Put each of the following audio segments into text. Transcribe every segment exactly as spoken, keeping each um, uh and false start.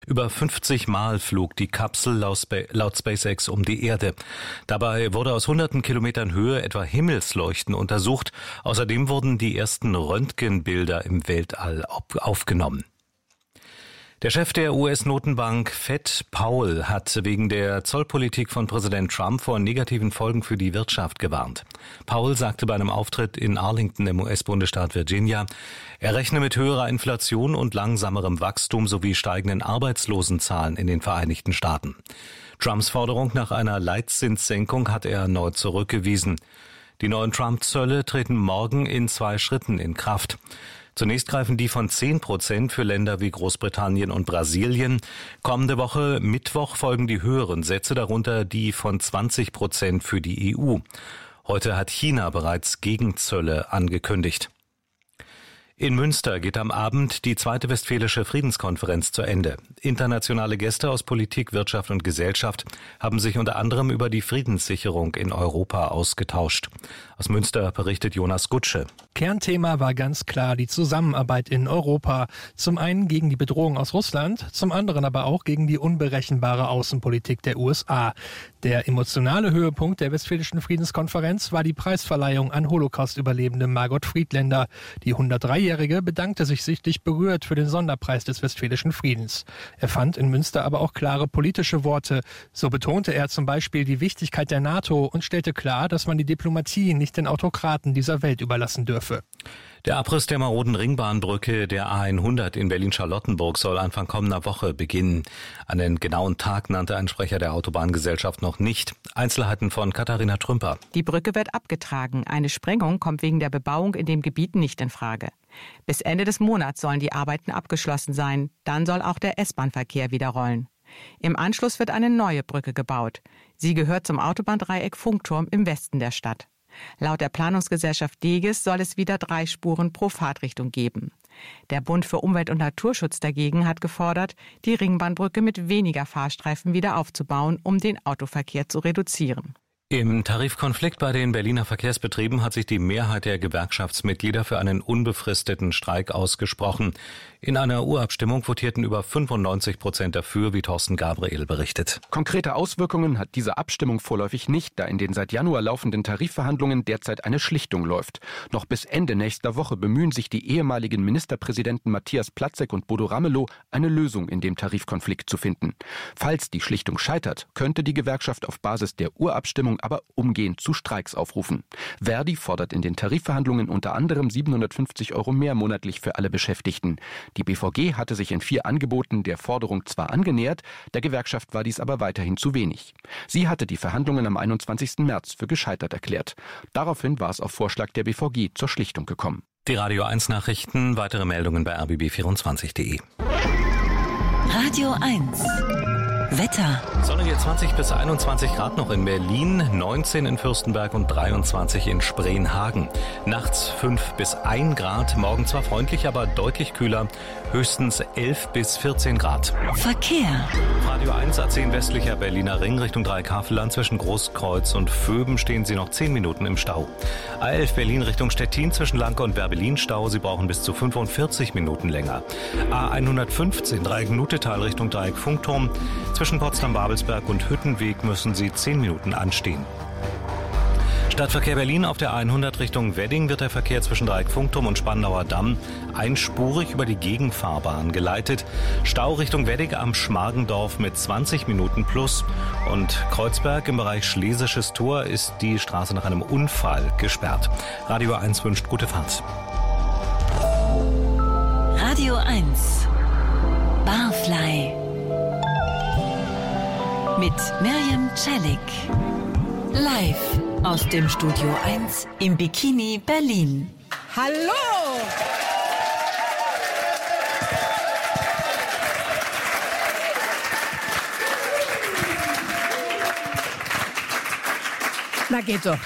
Über fünfzig Mal flog die Kapsel laut SpaceX um die Erde. Dabei wurde aus hunderten Kilometern Höhe etwa Himmelsleuchten untersucht. Außerdem wurden die ersten Röntgenbilder im Weltall aufgenommen. Der Chef der U S-Notenbank Fed, Powell, hat wegen der Zollpolitik von Präsident Trump vor negativen Folgen für die Wirtschaft gewarnt. Powell sagte bei einem Auftritt in Arlington im U S-Bundesstaat Virginia, er rechne mit höherer Inflation und langsamerem Wachstum sowie steigenden Arbeitslosenzahlen in den Vereinigten Staaten. Trumps Forderung nach einer Leitzinssenkung hat er erneut zurückgewiesen. Die neuen Trump-Zölle treten morgen in zwei Schritten in Kraft. Zunächst greifen die von zehn Prozent für Länder wie Großbritannien und Brasilien. Kommende Woche Mittwoch folgen die höheren Sätze, darunter die von zwanzig Prozent für die E U. Heute hat China bereits Gegenzölle angekündigt. In Münster geht am Abend die zweite Westfälische Friedenskonferenz zu Ende. Internationale Gäste aus Politik, Wirtschaft und Gesellschaft haben sich unter anderem über die Friedenssicherung in Europa ausgetauscht. Aus Münster berichtet Jonas Gutsche. Kernthema war ganz klar die Zusammenarbeit in Europa. Zum einen gegen die Bedrohung aus Russland, zum anderen aber auch gegen die unberechenbare Außenpolitik der U S A. Der emotionale Höhepunkt der Westfälischen Friedenskonferenz war die Preisverleihung an Holocaust-Überlebende Margot Friedländer. Die hundertdreijährige bedankte sich sichtlich berührt für den Sonderpreis des Westfälischen Friedens. Er fand in Münster aber auch klare politische Worte. So betonte er zum Beispiel die Wichtigkeit der NATO und stellte klar, dass man die Diplomatie nicht den Autokraten dieser Welt überlassen dürfe. Der Abriss der maroden Ringbahnbrücke der A hundert in Berlin-Charlottenburg soll Anfang kommender Woche beginnen. Einen genauen Tag nannte ein Sprecher der Autobahngesellschaft noch nicht. Einzelheiten von Katharina Trümper. Die Brücke wird abgetragen. Eine Sprengung kommt wegen der Bebauung in dem Gebiet nicht in Frage. Bis Ende des Monats sollen die Arbeiten abgeschlossen sein. Dann soll auch der S-Bahn-Verkehr wieder rollen. Im Anschluss wird eine neue Brücke gebaut. Sie gehört zum Autobahndreieck Funkturm im Westen der Stadt. Laut der Planungsgesellschaft Deges soll es wieder drei Spuren pro Fahrtrichtung geben. Der Bund für Umwelt- und Naturschutz dagegen hat gefordert, die Ringbahnbrücke mit weniger Fahrstreifen wieder aufzubauen, um den Autoverkehr zu reduzieren. Im Tarifkonflikt bei den Berliner Verkehrsbetrieben hat sich die Mehrheit der Gewerkschaftsmitglieder für einen unbefristeten Streik ausgesprochen. In einer Urabstimmung votierten über fünfundneunzig Prozent dafür, wie Thorsten Gabriel berichtet. Konkrete Auswirkungen hat diese Abstimmung vorläufig nicht, da in den seit Januar laufenden Tarifverhandlungen derzeit eine Schlichtung läuft. Noch bis Ende nächster Woche bemühen sich die ehemaligen Ministerpräsidenten Matthias Platzek und Bodo Ramelow, eine Lösung in dem Tarifkonflikt zu finden. Falls die Schlichtung scheitert, könnte die Gewerkschaft auf Basis der Urabstimmung aber umgehend zu Streiks aufrufen. Verdi fordert in den Tarifverhandlungen unter anderem siebenhundertfünfzig Euro mehr monatlich für alle Beschäftigten. Die B V G hatte sich in vier Angeboten der Forderung zwar angenähert, der Gewerkschaft war dies aber weiterhin zu wenig. Sie hatte die Verhandlungen am einundzwanzigsten März für gescheitert erklärt. Daraufhin war es auf Vorschlag der B V G zur Schlichtung gekommen. Die Radio eins Nachrichten, weitere Meldungen bei r b b vierundzwanzig punkt de. Radio eins Wetter. Sonnige zwanzig bis einundzwanzig Grad noch in Berlin, neunzehn in Fürstenberg und dreiundzwanzig in Spreenhagen. Nachts fünf bis ein Grad, morgen zwar freundlich, aber deutlich kühler, höchstens elf bis vierzehn Grad. Verkehr. Radio eins A zehn westlicher Berliner Ring Richtung Dreieckhavelland zwischen Großkreuz und Vöben stehen Sie noch zehn Minuten im Stau. A elf Berlin Richtung Stettin zwischen Lanke und Werbelin Stau, Sie brauchen bis zu fünfundvierzig Minuten länger. A hundertfünfzehn Dreieck-Nutetal Richtung Dreieck Funkturm. Zwischen Potsdam-Babelsberg und Hüttenweg müssen Sie zehn Minuten anstehen. Stadtverkehr Berlin auf der A hundert Richtung Wedding wird der Verkehr zwischen Dreieck Funkturm und Spandauer Damm einspurig über die Gegenfahrbahn geleitet. Stau Richtung Wedding am Schmargendorf mit zwanzig Minuten plus. Und Kreuzberg im Bereich Schlesisches Tor ist die Straße nach einem Unfall gesperrt. Radio eins wünscht gute Fahrt. Radio eins Barfly mit Mirjam Celik. Live aus dem Studio eins im Bikini Berlin. Hallo! Na geht doch.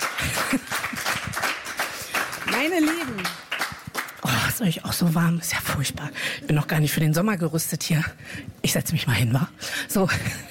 Meine Lieben. Oh, ist euch auch so warm? Ist ja furchtbar. Ich bin noch gar nicht für den Sommer gerüstet hier. Ich setze mich mal hin, wa? So.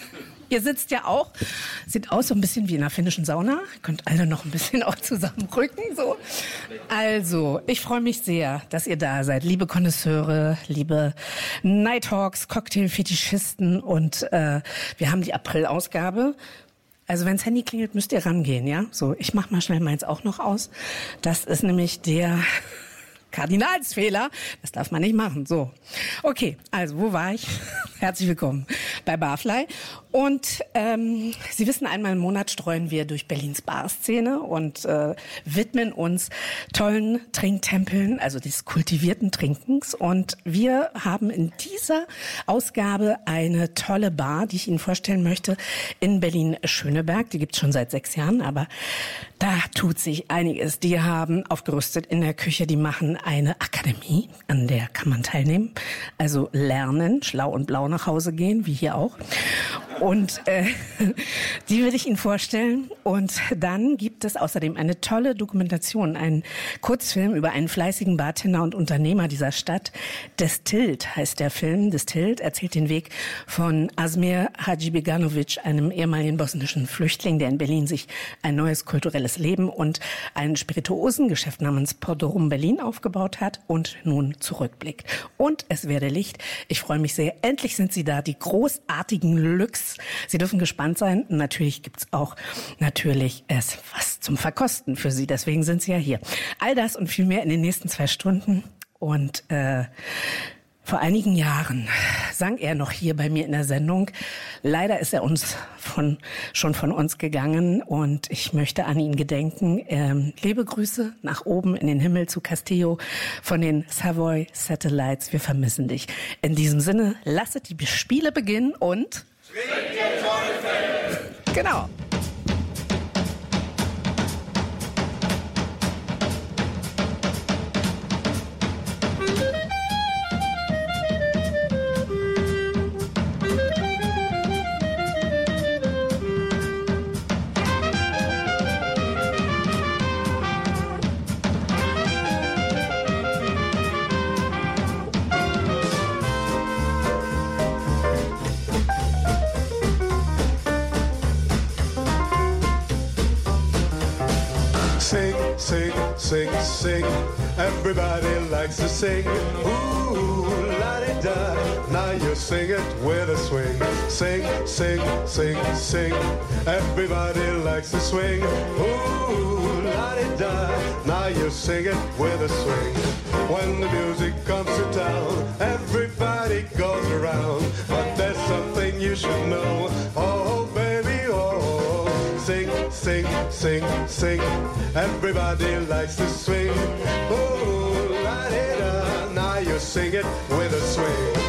Ihr sitzt ja auch, sieht aus so ein bisschen wie in einer finnischen Sauna. Ihr könnt alle noch ein bisschen auch zusammenrücken. So. Also, ich freue mich sehr, dass ihr da seid. Liebe Konnoisseure, liebe Nighthawks, Cocktail-Fetischisten und äh, wir haben die April-Ausgabe. Also wenn das Handy klingelt, müsst ihr rangehen, ja? So, ich mach mal schnell meins auch noch aus. Das ist nämlich der Kardinalsfehler. Das darf man nicht machen. So. Okay, also wo war ich? Herzlich willkommen bei Barfly. Und ähm, Sie wissen, einmal im Monat streuen wir durch Berlins Barszene und äh, widmen uns tollen Trinktempeln, also des kultivierten Trinkens. Und wir haben in dieser Ausgabe eine tolle Bar, die ich Ihnen vorstellen möchte, in Berlin-Schöneberg. Die gibt's schon seit sechs Jahren, aber da tut sich einiges. Die haben aufgerüstet in der Küche, die machen eine Akademie, an der kann man teilnehmen. Also lernen, schlau und blau nach Hause gehen, wie hier auch. Und äh, die will ich Ihnen vorstellen. Und dann gibt es außerdem eine tolle Dokumentation, einen Kurzfilm über einen fleißigen Bartender und Unternehmer dieser Stadt. Destilt heißt der Film. Destilt erzählt den Weg von Asmir Hadžibeganović, einem ehemaligen bosnischen Flüchtling, der in Berlin sich ein neues kulturelles Leben und ein Spirituosengeschäft namens Podrum Berlin aufgebaut hat und nun zurückblickt. Und es werde Licht. Ich freue mich sehr. Endlich sind sie da, die großartigen Lux. Sie dürfen gespannt sein. Natürlich gibt's auch natürlich es was zum Verkosten für Sie. Deswegen sind Sie ja hier. All das und viel mehr in den nächsten zwei Stunden. Und äh, vor einigen Jahren sang er noch hier bei mir in der Sendung. Leider ist er uns von, schon von uns gegangen und ich möchte an ihn gedenken. Ähm, liebe Grüße nach oben in den Himmel zu Castillo von den Savoy Satellites. Wir vermissen dich. In diesem Sinne, lasset die Spiele beginnen und genau. Sing, sing, sing, sing. Everybody likes to sing. Ooh, la-di-da. Now you sing it with a swing. Sing, sing, sing, sing. Everybody likes to swing. Ooh, la-di-da. Now you sing it with a swing. When the music comes to town, everybody goes around. But there's something you should know. Oh, baby, oh. Sing, sing, sing, sing. Everybody likes to swing. Oh, la-di-da. Now you sing it with a swing.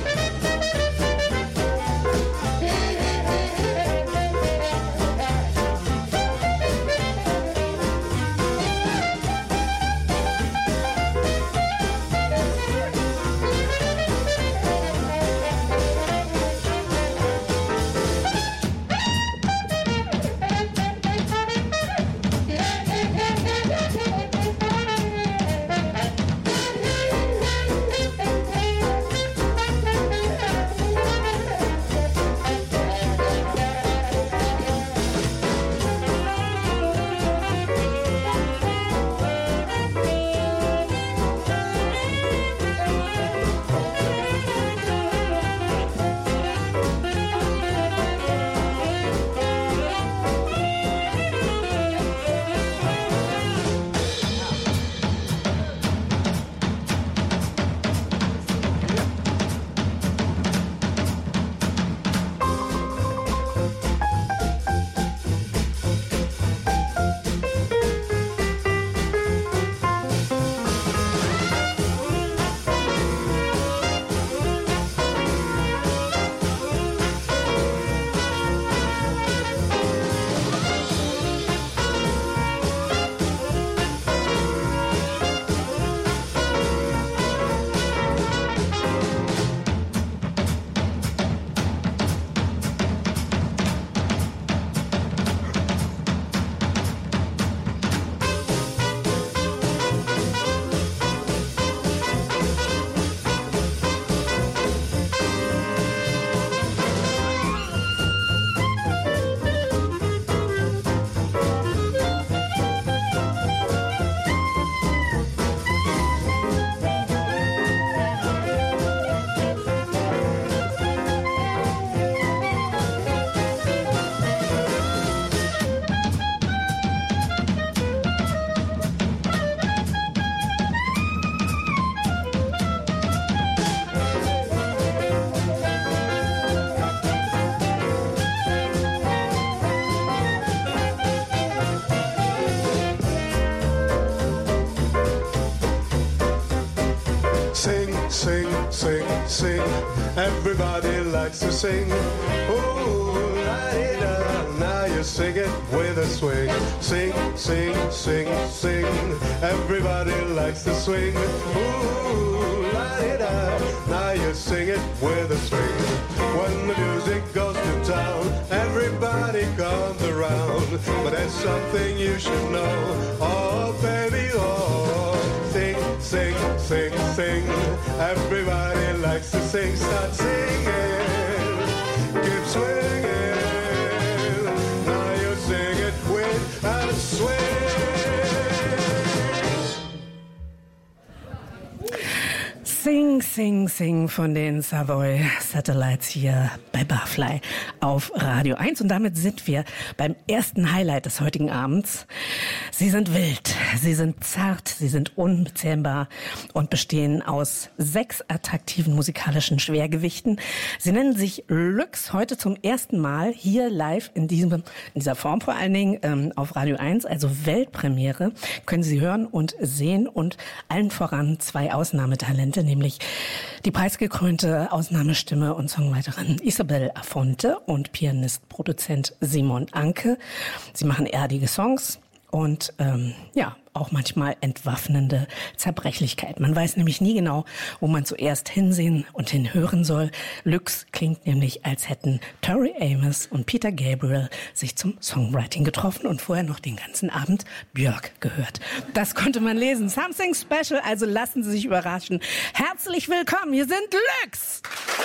sing, sing, sing. Everybody likes to sing. Ooh, la-di-da. Now you sing it with a swing. Sing, sing, sing, sing. Everybody likes to swing. Ooh, la-di-da. Now you sing it with a swing. When the music goes to town, everybody comes around. But there's something you should know. Oh, baby, oh. Sing, sing, sing, sing. Everybody likes to sing. Start singing. Keep swinging. Now you sing it with a swing. Sing, Sing, Sing von den Savoy Satellites hier bei Barfly auf Radio eins. Und damit sind wir beim ersten Highlight des heutigen Abends. Sie sind wild, sie sind zart, sie sind unbezähmbar und bestehen aus sechs attraktiven musikalischen Schwergewichten. Sie nennen sich Lux, heute zum ersten Mal hier live in, diesem, in dieser Form vor allen Dingen ähm, auf Radio eins, also Weltpremiere. Können Sie hören und sehen und allen voran zwei Ausnahmetalente, nämlich die preisgekrönte Ausnahmestimme und Songwriterin Isabel Afonte und Pianist, Produzent Simon Anke. Sie machen erdige Songs und ähm, ja, auch manchmal entwaffnende Zerbrechlichkeit. Man weiß nämlich nie genau, wo man zuerst hinsehen und hinhören soll. Lux klingt nämlich, als hätten Tori Amos und Peter Gabriel sich zum Songwriting getroffen und vorher noch den ganzen Abend Björk gehört. Das konnte man lesen. Something special, also lassen Sie sich überraschen. Herzlich willkommen, hier sind Lux!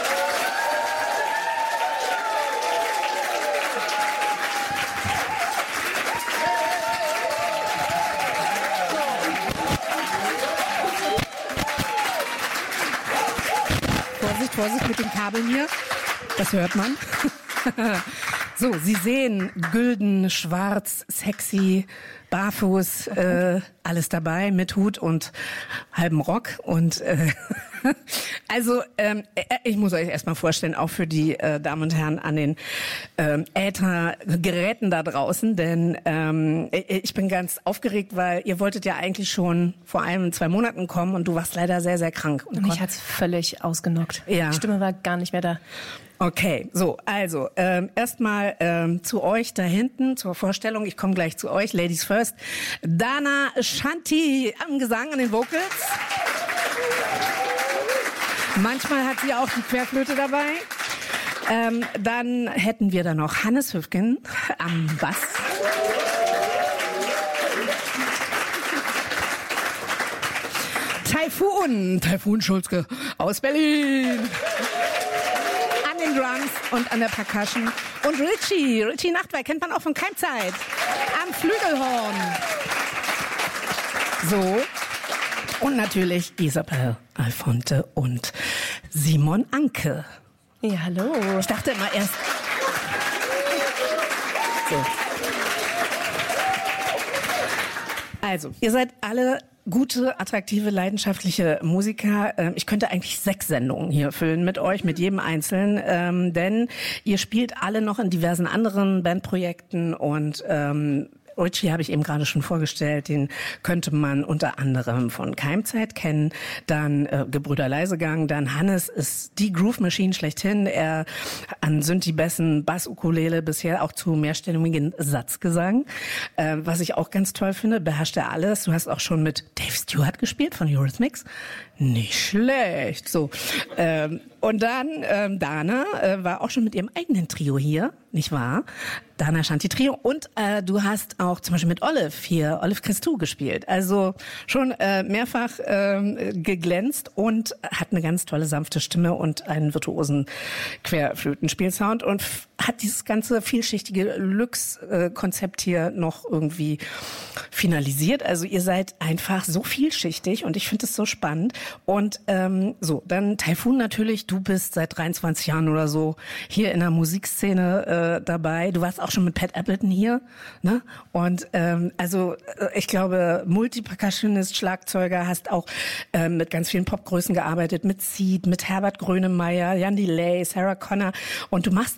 Vorsicht, Vorsicht mit den Kabeln hier. Das hört man. So, Sie sehen gülden, schwarz, sexy, barfuß, äh, alles dabei mit Hut und halbem Rock. Und äh, also ähm, ich muss euch erstmal vorstellen, auch für die äh, Damen und Herren an den ähm, Äthergeräten da draußen, denn ähm, ich bin ganz aufgeregt, weil ihr wolltet ja eigentlich schon vor einem, zwei Monaten kommen und du warst leider sehr, sehr krank. Und mich hat's völlig ausgenockt. Ja. Die Stimme war gar nicht mehr da. Okay, so, also ähm, erstmal ähm, zu euch da hinten, zur Vorstellung. Ich komme gleich zu euch, Ladies first. Dana Shanti am Gesang, an den Vocals. Manchmal hat sie auch die Querflöte dabei. Ähm, dann hätten wir da noch Hannes Höfgen am Bass. Taifun, Taifun Schulzke aus Berlin. An den Drums und an der Percussion. Und Richie, Richie Nachtwey, kennt man auch von Keimzeit. Am Flügelhorn. So. Und natürlich Isabel Afonte und Simon Anke. Ja, hallo. Ich dachte immer erst... So. Also, ihr seid alle gute, attraktive, leidenschaftliche Musiker. Ich könnte eigentlich sechs Sendungen hier füllen mit euch, mit jedem Einzelnen, denn ihr spielt alle noch in diversen anderen Bandprojekten und ähm, Richie habe ich eben gerade schon vorgestellt, den könnte man unter anderem von Keimzeit kennen, dann äh, Gebrüder Leisegang, dann Hannes ist die Groove Machine schlechthin, er an Synthi-Bässen, Bass-Ukulele, bisher auch zu mehrstimmigem Satzgesang, äh, was ich auch ganz toll finde, beherrscht er alles. Du hast auch schon mit Dave Stewart gespielt von Eurythmics, nicht schlecht. So ähm, und dann ähm, Dana äh, war auch schon mit ihrem eigenen Trio hier, nicht wahr? Dana Shanti Trio und äh, du hast auch zum Beispiel mit Olive hier, Olive Christou gespielt. Also schon äh, mehrfach äh, geglänzt und hat eine ganz tolle sanfte Stimme und einen virtuosen Querflötenspielsound und f- hat dieses ganze vielschichtige Lux-Konzept hier noch irgendwie finalisiert. Also ihr seid einfach so vielschichtig und ich finde es so spannend. Und ähm, so, dann Taifun natürlich, du bist seit dreiundzwanzig Jahren oder so hier in der Musikszene äh, dabei. Du warst auch schon mit Pat Appleton hier, ne? Und ähm, also äh, ich glaube, Multipercussionist, Schlagzeuger, hast auch ähm, mit ganz vielen Popgrößen gearbeitet, mit Seed, mit Herbert Grönemeyer, Jan Delay, Sarah Connor. Und du machst auch, was ich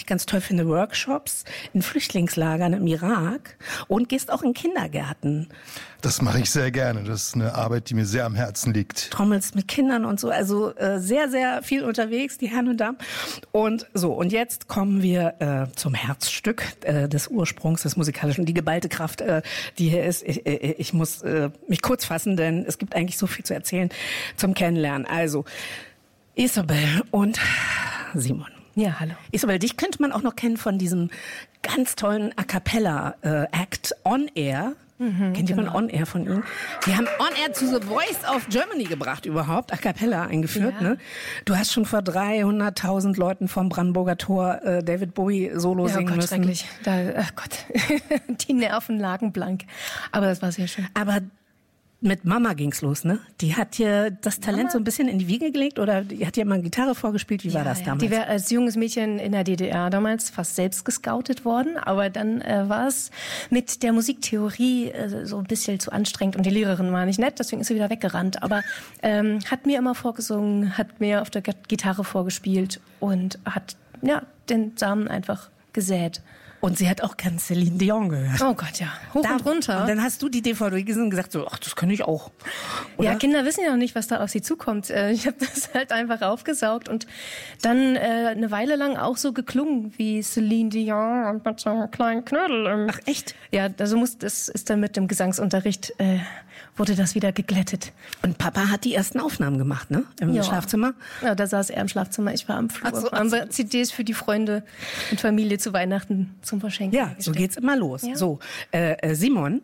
ganz toll finde, Workshops in Flüchtlingslagern im Irak und gehst auch in Kindergärten. Das mache ich sehr gerne. Das ist eine Arbeit, die mir sehr am Herzen liegt. Trommelst mit Kindern und so, also äh, sehr, sehr viel unterwegs, die Herren und Damen. Und so, und jetzt kommen wir äh, zum Herzstück äh, des Ursprungs, des Musikalischen, die geballte Kraft, äh, die hier ist. Ich, ich, ich muss äh, mich kurz fassen, denn es gibt eigentlich so viel zu erzählen zum Kennenlernen. Also, Isabel und Simon. Ja, hallo. Isabel, dich könnte man auch noch kennen von diesem ganz tollen A-Cappella-Act On Air. Mhm, Kennt jemand genau. On Air von Ihnen? Die haben On Air zu The Voice of Germany gebracht überhaupt, A Cappella eingeführt. Ja. Ne? Du hast schon vor dreihunderttausend Leuten vom Brandenburger Tor äh, David Bowie Solo ja, singen Gott, müssen. Schrecklich. Da, ach Gott, die Nerven lagen blank. Aber das war sehr schön. Aber mit Mama ging's los, ne? Die hat dir das Talent Mama? so ein bisschen in die Wiege gelegt oder die hat dir mal Gitarre vorgespielt? Wie ja, war das damals? Die wäre als junges Mädchen in der D D R damals fast selbst gescoutet worden, aber dann äh, war es mit der Musiktheorie äh, so ein bisschen zu anstrengend und die Lehrerin war nicht nett, deswegen ist sie wieder weggerannt. Aber ähm, hat mir immer vorgesungen, hat mir auf der Gitarre vorgespielt und hat ja den Samen einfach gesät. Und sie hat auch ganz Celine Dion gehört. Oh Gott, ja. Hoch da, und runter. Und dann hast du die D V D gesehen und gesagt so, ach, das kann ich auch. Oder? Ja, Kinder wissen ja noch nicht, was da auf sie zukommt. Ich habe das halt einfach aufgesaugt und dann äh, eine Weile lang auch so geklungen wie Celine Dion und mit so einem kleinen Knödel. Im Ach, echt? Ja, also muss, das ist dann mit dem Gesangsunterricht, äh, wurde das wieder geglättet. Und Papa hat die ersten Aufnahmen gemacht, ne? Im ja. Schlafzimmer? Ja, da saß er im Schlafzimmer, ich war am Flur. Ach so, haben wir so. C Ds für die Freunde und Familie zu Weihnachten zum Verschenken. Ja, so geht's immer los. Ja. So, äh, Simon,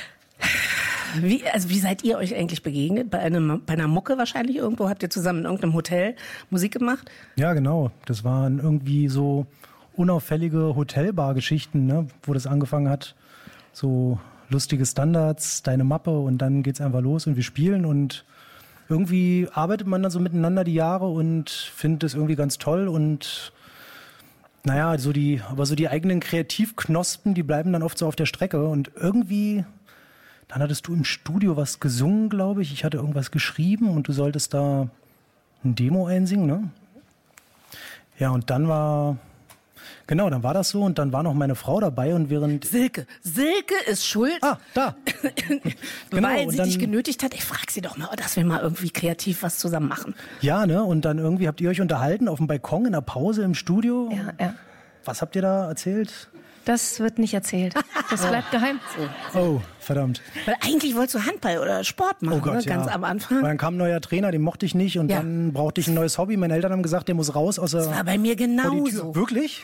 wie, also wie seid ihr euch eigentlich begegnet? Bei einem, bei einer Mucke wahrscheinlich irgendwo? Habt ihr zusammen in irgendeinem Hotel Musik gemacht? Ja, genau. Das waren irgendwie so unauffällige Hotelbar-Geschichten, ne? Wo das angefangen hat. So lustige Standards, deine Mappe und dann geht's einfach los und wir spielen und irgendwie arbeitet man dann so miteinander die Jahre und findet es irgendwie ganz toll und naja, so die, aber so die eigenen Kreativknospen, die bleiben dann oft so auf der Strecke und irgendwie, dann hattest du im Studio was gesungen, glaube ich. Ich hatte irgendwas geschrieben und du solltest da ein Demo einsingen, ne? Ja, und dann war, genau, dann war das so und dann war noch meine Frau dabei und während... Silke, Silke ist schuld. Ah, da. Genau, weil sie dann, dich genötigt hat. Ich frag sie doch mal, dass wir mal irgendwie kreativ was zusammen machen. Ja, ne, und dann irgendwie habt ihr euch unterhalten auf dem Balkon in der Pause im Studio. Ja, ja. Was habt ihr da erzählt? Das wird nicht erzählt. Das bleibt geheim. Oh, verdammt. Weil eigentlich wolltest du Handball oder Sport machen, oh Gott, ne? ja. Ganz am Anfang. Weil dann kam ein neuer Trainer, den mochte ich nicht und ja. dann brauchte ich ein neues Hobby. Meine Eltern haben gesagt, der muss raus aus der... Das war bei mir genauso. Wirklich?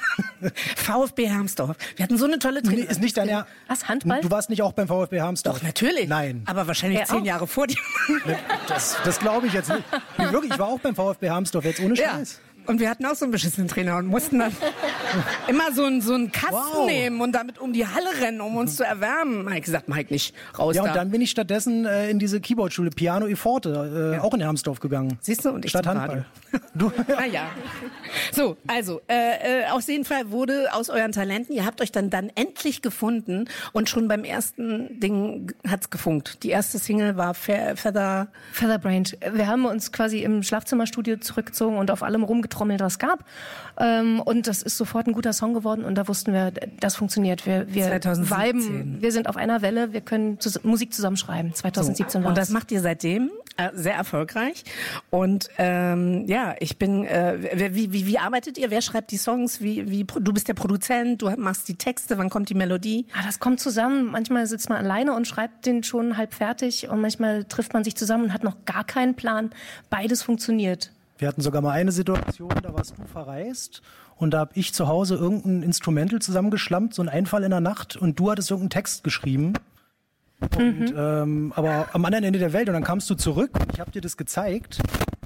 VfB Hermsdorf. Wir hatten so eine tolle Trainer. Nee, ist nicht dein Ernst. Was, Handball? Du warst nicht auch beim VfB Hermsdorf? Doch, natürlich. Nein. Aber wahrscheinlich er zehn auch? Jahre vor dir. Das, das glaube ich jetzt nicht. Nee, wirklich, ich war auch beim VfB Hermsdorf, jetzt ohne Scheiß. Ja. Und wir hatten auch so einen beschissenen Trainer und mussten dann immer so einen, so einen Kasten wow. nehmen und damit um die Halle rennen, um uns zu erwärmen. Mike gesagt, Mike, nicht raus Ja, da. und dann bin ich stattdessen äh, in diese Keyboardschule Piano e Forte, äh, ja. auch in Hermsdorf gegangen. Siehst du? Und ich Statt Handball. Du, ja. Ah, ja. So, also, äh, äh, auf jeden Fall wurde aus euren Talenten, ihr habt euch dann, dann endlich gefunden und schon beim ersten Ding hat's gefunkt. Die erste Single war Fe- Feather... Featherbrained. Wir haben uns quasi im Schlafzimmerstudio zurückgezogen und auf allem rumgetrommelt, was gab. Ähm, und das ist sofort ein guter Song geworden und da wussten wir, das funktioniert. Wir, wir zwanzig siebzehn. Viben, wir sind auf einer Welle, wir können zus- Musik zusammenschreiben. zwanzig siebzehn so. war Und das macht ihr seitdem äh, sehr erfolgreich. Und ähm, ja, ich bin, äh, wie, wie, wie arbeitet ihr? Wer schreibt die Songs? Wie, wie, du bist der Produzent, du machst die Texte, wann kommt die Melodie? Ah, das kommt zusammen. Manchmal sitzt man alleine und schreibt den schon halb fertig und manchmal trifft man sich zusammen und hat noch gar keinen Plan. Beides funktioniert. Wir hatten sogar mal eine Situation, da warst du verreist und da habe ich zu Hause irgendein Instrumental zusammengeschlampt, so ein Einfall in der Nacht und du hattest irgendeinen Text geschrieben. Und, mhm. ähm, aber am anderen Ende der Welt und dann kamst du zurück und ich habe dir das gezeigt.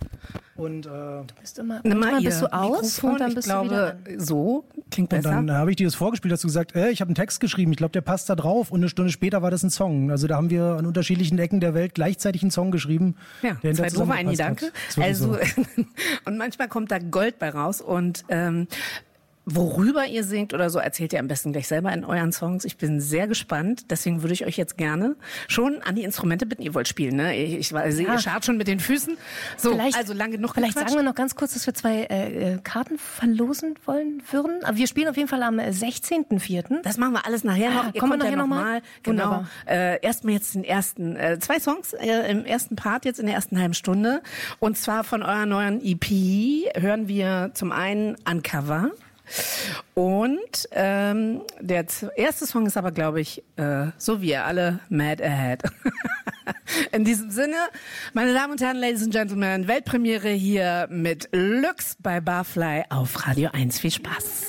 Und äh, du bist immer, manchmal bist du aus Mikrofon, und dann ich bist glaube, du wieder an. So klingt besser. Und dann habe ich dir das vorgespielt, hast du gesagt, äh, ich habe einen Text geschrieben, ich glaube, der passt da drauf. Und eine Stunde später war das ein Song. Also da haben wir an unterschiedlichen Ecken der Welt gleichzeitig einen Song geschrieben. Ja, der zwei doofe, ein Gedanke. Also, so. und manchmal kommt da Gold bei raus. Und ähm, Worüber ihr singt oder so, erzählt ihr am besten gleich selber in euren Songs. Ich bin sehr gespannt. Deswegen würde ich euch jetzt gerne schon an die Instrumente bitten. Ihr wollt spielen, ne? Ich, ich sehe, ja. Ihr scharrt schon mit den Füßen. So, vielleicht, also lange genug Vielleicht gequatscht. sagen wir noch ganz kurz, dass wir zwei äh, Karten verlosen wollen würden. Aber wir spielen auf jeden Fall am sechzehnten vierten Das machen wir alles nachher noch. Ah, ihr kommen wir kommt nachher ja noch noch mal. mal? Genau. Wunderbar. Äh, erstmal jetzt den ersten, äh, zwei Songs äh, im ersten Part, jetzt in der ersten halben Stunde. Und zwar von eurer neuen E P hören wir zum einen Uncover. Und ähm, der erste Song ist aber, glaube ich, äh, so wie ihr alle, Mad Ahead. In diesem Sinne, meine Damen und Herren, Ladies and Gentlemen, Weltpremiere hier mit Lux bei Barfly auf Radio eins. Viel Spaß.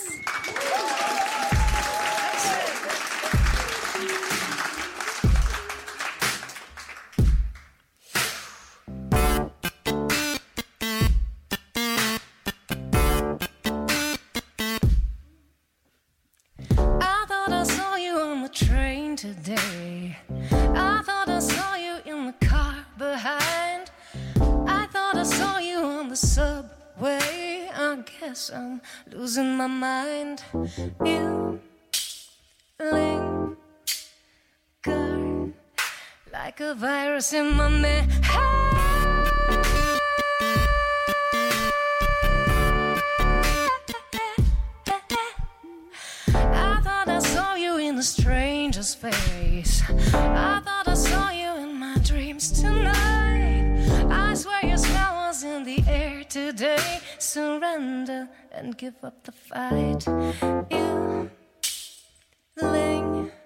Today, I thought I saw you in the car behind. I thought I saw you on the subway. I guess I'm losing my mind. You linger like a virus in my mind. A stranger's face. I thought I saw you in my dreams tonight. I swear your smell was in the air today. Surrender and give up the fight. You linger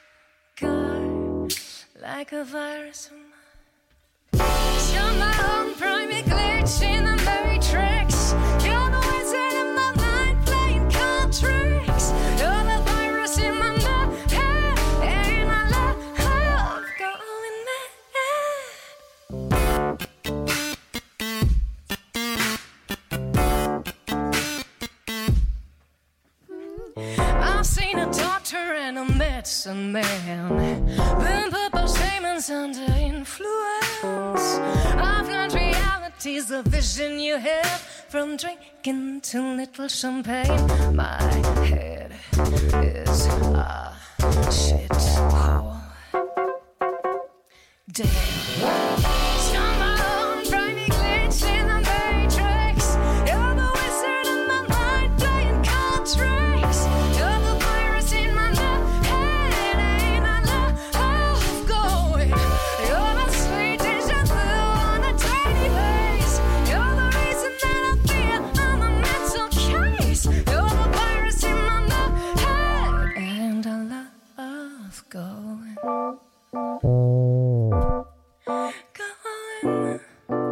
like a virus. You're my own private glitch in the matrix. You're the wizard in my mind playing card tricks. You're the virus in my mind. I've seen a doctor and a medicine man, then put those demons under influence. I've got reality's the vision you have, from drinking to little champagne. My head is a shit hole. Damn. You're my own private glitch in the matrix. You're the wizard in my mind playing card tricks. You're the virus in my head, and I love going. You're the sweet deja vu on a tiny face. You're the reason that I feel I'm a mental case. You're the virus in my head, and I love going. Going.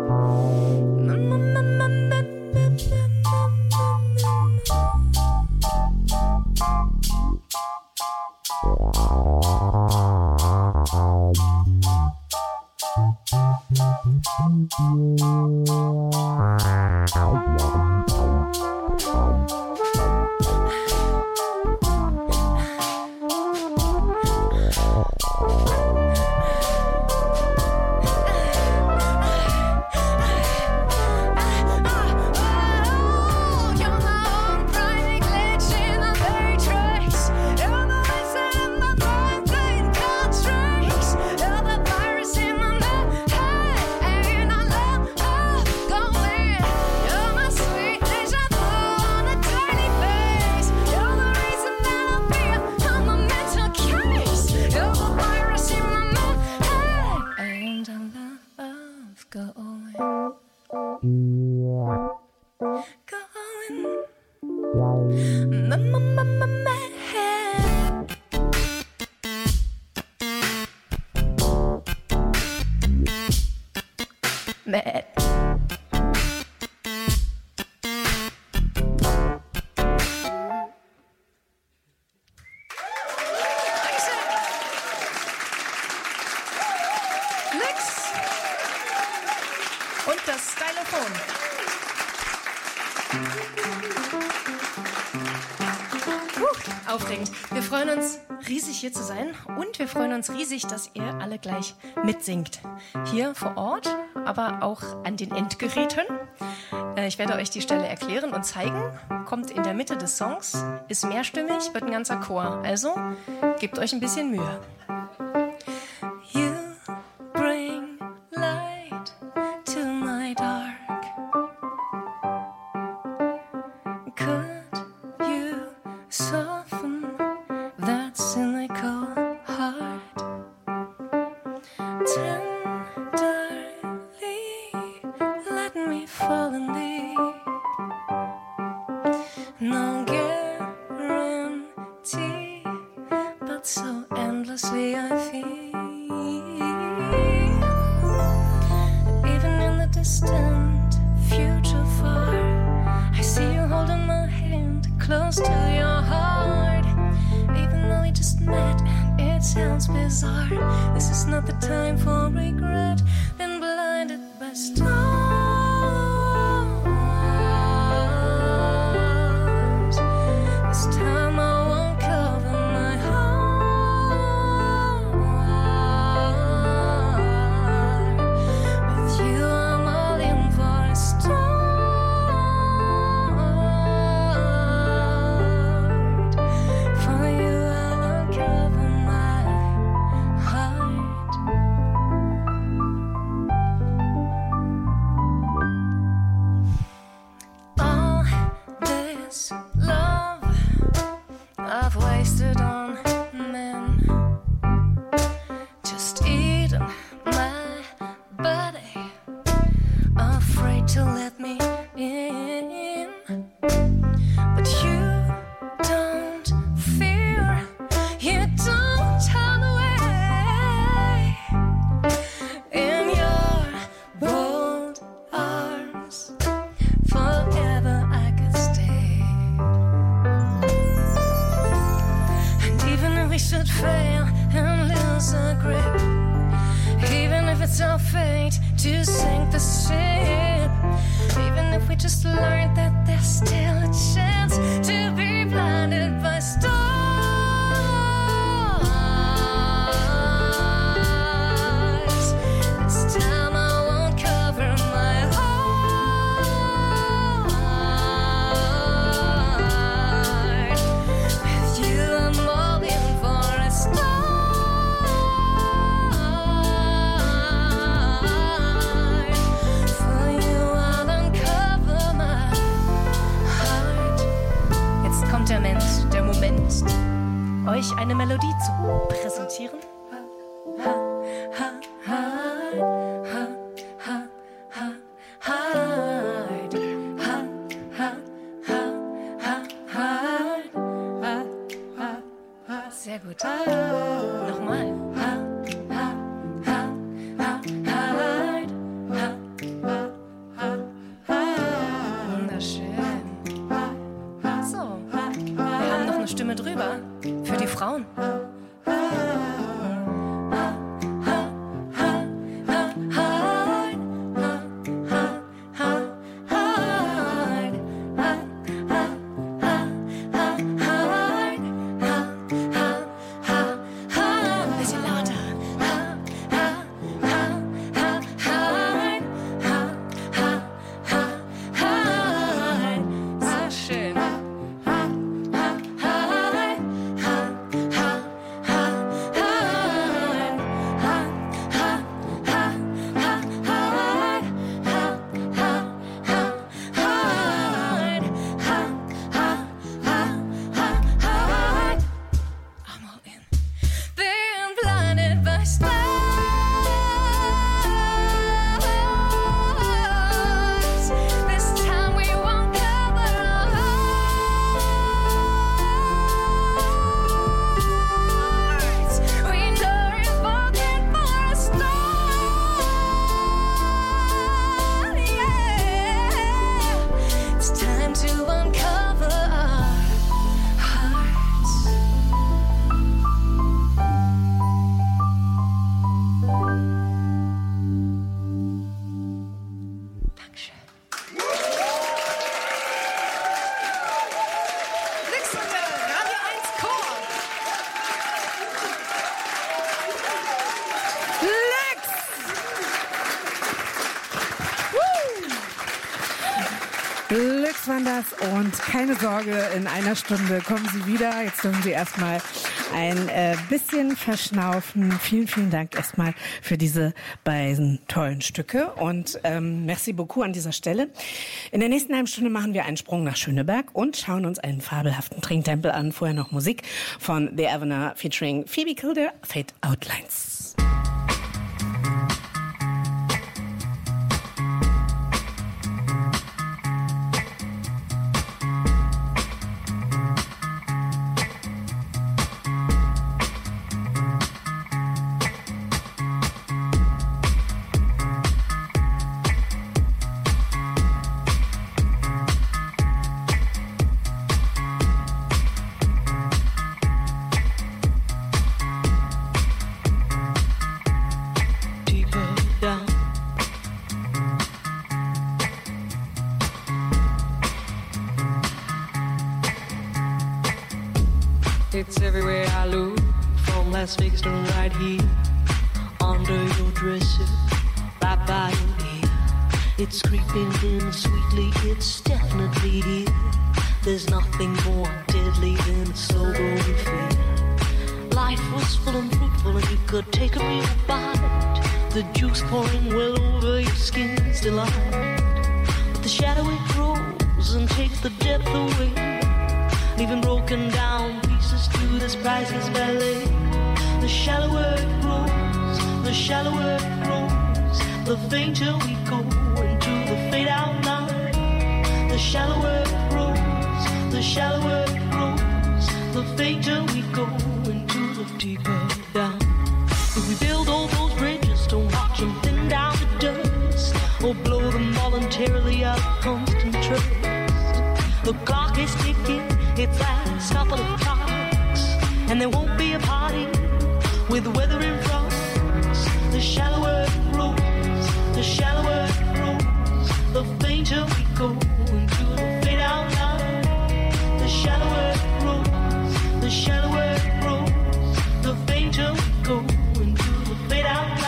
Mad. Und das Stylophon. Puh, aufregend. Wir freuen uns riesig, hier zu sein. Und wir freuen uns riesig, dass ihr alle gleich mitsingt. Hier vor Ort, aber auch an den Endgeräten. Äh, Ich werde euch die Stelle erklären und zeigen. Kommt in der Mitte des Songs, ist mehrstimmig, wird ein ganzer Chor. Also gebt euch ein bisschen Mühe. You bring light to my dark. Could you soften that cynical heart? Tenderly let me fall in thee. No guarantee, but so endlessly I feel. Even in the distant future far, I see you holding my hand close to your heart. Even though we just met and it sounds bizarre, this is not the time for regret. Been blinded by stars. This time I won't cover my heart. With you I'm all in for a start. For you I'll uncover my heart. All this love I've wasted on men, just eating my body, afraid to let me in. But you don't fear, you don't turn away. In your bold arms, forever I could stay. And even if we should fail and lose our grip, even if it's our fate to sink the ship, even if we just learned that there's still a chance to be blinded by stars, this time I won't cover my heart. With you I'm all in for a start. For you I'll uncover my heart. Jetzt kommt der Mensch, der Moment, euch eine Melodie zu präsentieren. Ha, ha, ha, ha, ha, ha, hard. Ha, ha, ha, ha, hard. Ha, ha, ha. Sehr gut. Nochmal. Ha, ha, ha, ha, hard. Ha, ha, ha, ha. Wunderschön. So, wir haben noch eine Stimme drüber für die Frauen. Bisschen lauter. Sehr schön. waren das und keine Sorge, in einer Stunde kommen Sie wieder. Jetzt dürfen Sie erstmal ein äh, bisschen verschnaufen. Vielen, vielen Dank erstmal für diese beiden tollen Stücke und ähm, merci beaucoup an dieser Stelle. In der nächsten halben Stunde machen wir einen Sprung nach Schöneberg und schauen uns einen fabelhaften Trinktempel an. Vorher noch Musik von The Avener featuring Phoebe Kilder, Fade Outlines. It's everywhere I look, from Las Vegas to right here, under your dresser, right by your ear. It's creeping in sweetly, it's definitely here. There's nothing more deadly than a slow-growing fear. Life was full and fruitful and you could take a real bite. The juice pouring well over your skin's delight. But the shadow it grows and takes the depth away, leaving broken down pieces to this priceless ballet. The shallower it grows, the shallower it grows, the fainter we go into the fade out line. The shallower it grows, the shallower it grows, the fainter we go into the deeper down. If we build all those bridges, don't watch them thin down to dust, or blow them voluntarily out of constant trust. The clock is ticking, it's last couple of clocks, and there won't be a party with the weather in front. The shallower it grows, the shallower it grows, the fainter we go into the fade out line. The shallower it grows, the shallower it grows, the fainter we go into the fade out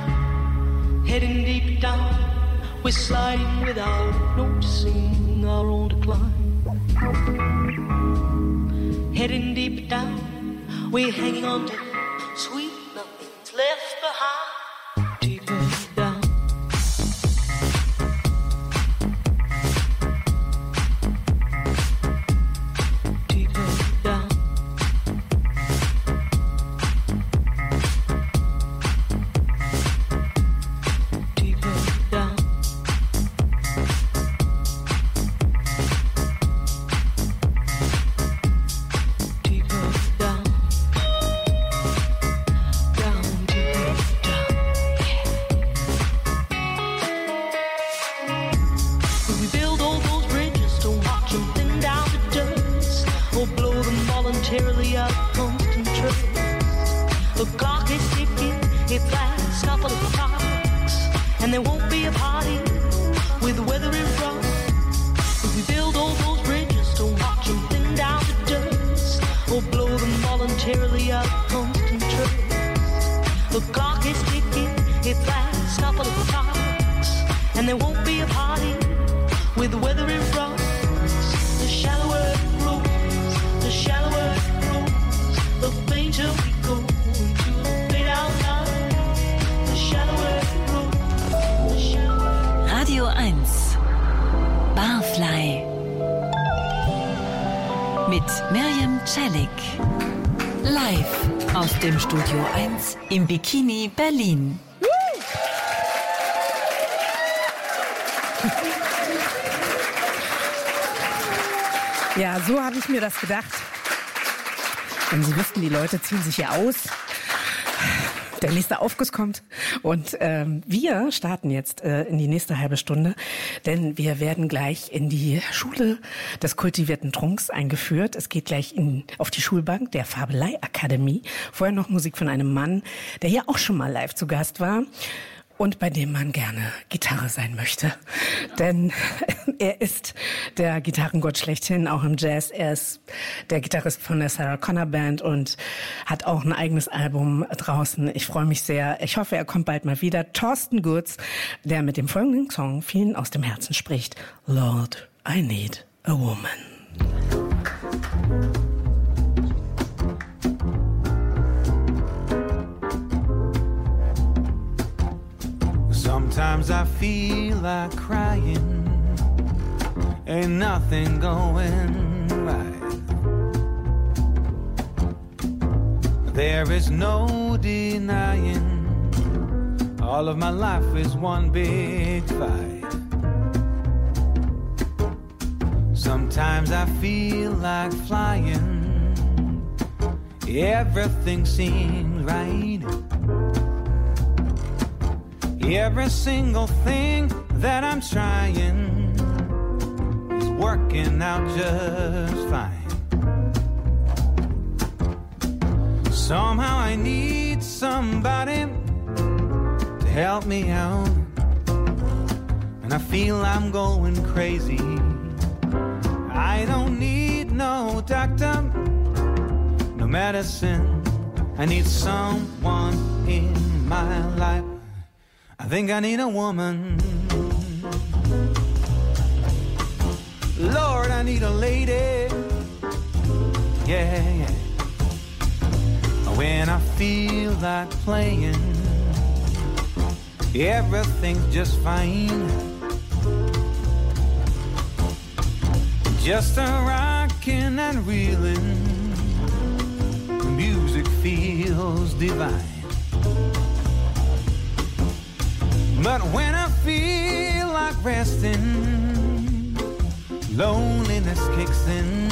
line. Heading deep down, we're sliding without noticing our own decline. Heading deep down, we're hanging on to sweet nothing's left behind. Deeper down. Deeper down. Deeper down. Voluntarily out of constant trust. The clock is ticking, it's last couple of clocks, and there won't be a party with the weather in front. If we build all those bridges, don't watch them thin down to dust, or blow them voluntarily out of constant trust. The clock is ticking, it's last couple of clocks, and there won't be a party with the weather in front. The shallower it grows, the shallower it grows, the fainter we go into the fade out line. The shallower it grows, the shallower. Radio eins Barfly mit Miriam Celik. Live aus dem Studio eins im Bikini Berlin. Ja, so habe ich mir das gedacht. Denn Sie wüssten, die Leute ziehen sich hier aus. Der nächste Aufguss kommt. Und ähm, wir starten jetzt äh, in die nächste halbe Stunde, denn wir werden gleich in die Schule des kultivierten Trunks eingeführt. Es geht gleich in, auf die Schulbank der Fabelei-Akademie. Vorher noch Musik von einem Mann, der hier auch schon mal live zu Gast war. Und bei dem man gerne Gitarre sein möchte. Denn er ist der Gitarrengott schlechthin, auch im Jazz. Er ist der Gitarrist von der Sarah Connor Band und hat auch ein eigenes Album draußen. Ich freue mich sehr. Ich hoffe, er kommt bald mal wieder. Thorsten Gutz, der mit dem folgenden Song vielen aus dem Herzen spricht. Lord, I need a Woman. Sometimes I feel like crying, ain't nothing going right. There is no denying, all of my life is one big fight. Sometimes I feel like flying, everything seems right. Every single thing that I'm trying is working out just fine. Somehow I need somebody to help me out, and I feel I'm going crazy. I don't need no doctor, no medicine. I need someone in my life. I think I need a woman. Lord, I need a lady. Yeah, yeah. When I feel like playing, everything's just fine. Just a rockin' and reelin', the music feels divine. But when I feel like resting, loneliness kicks in.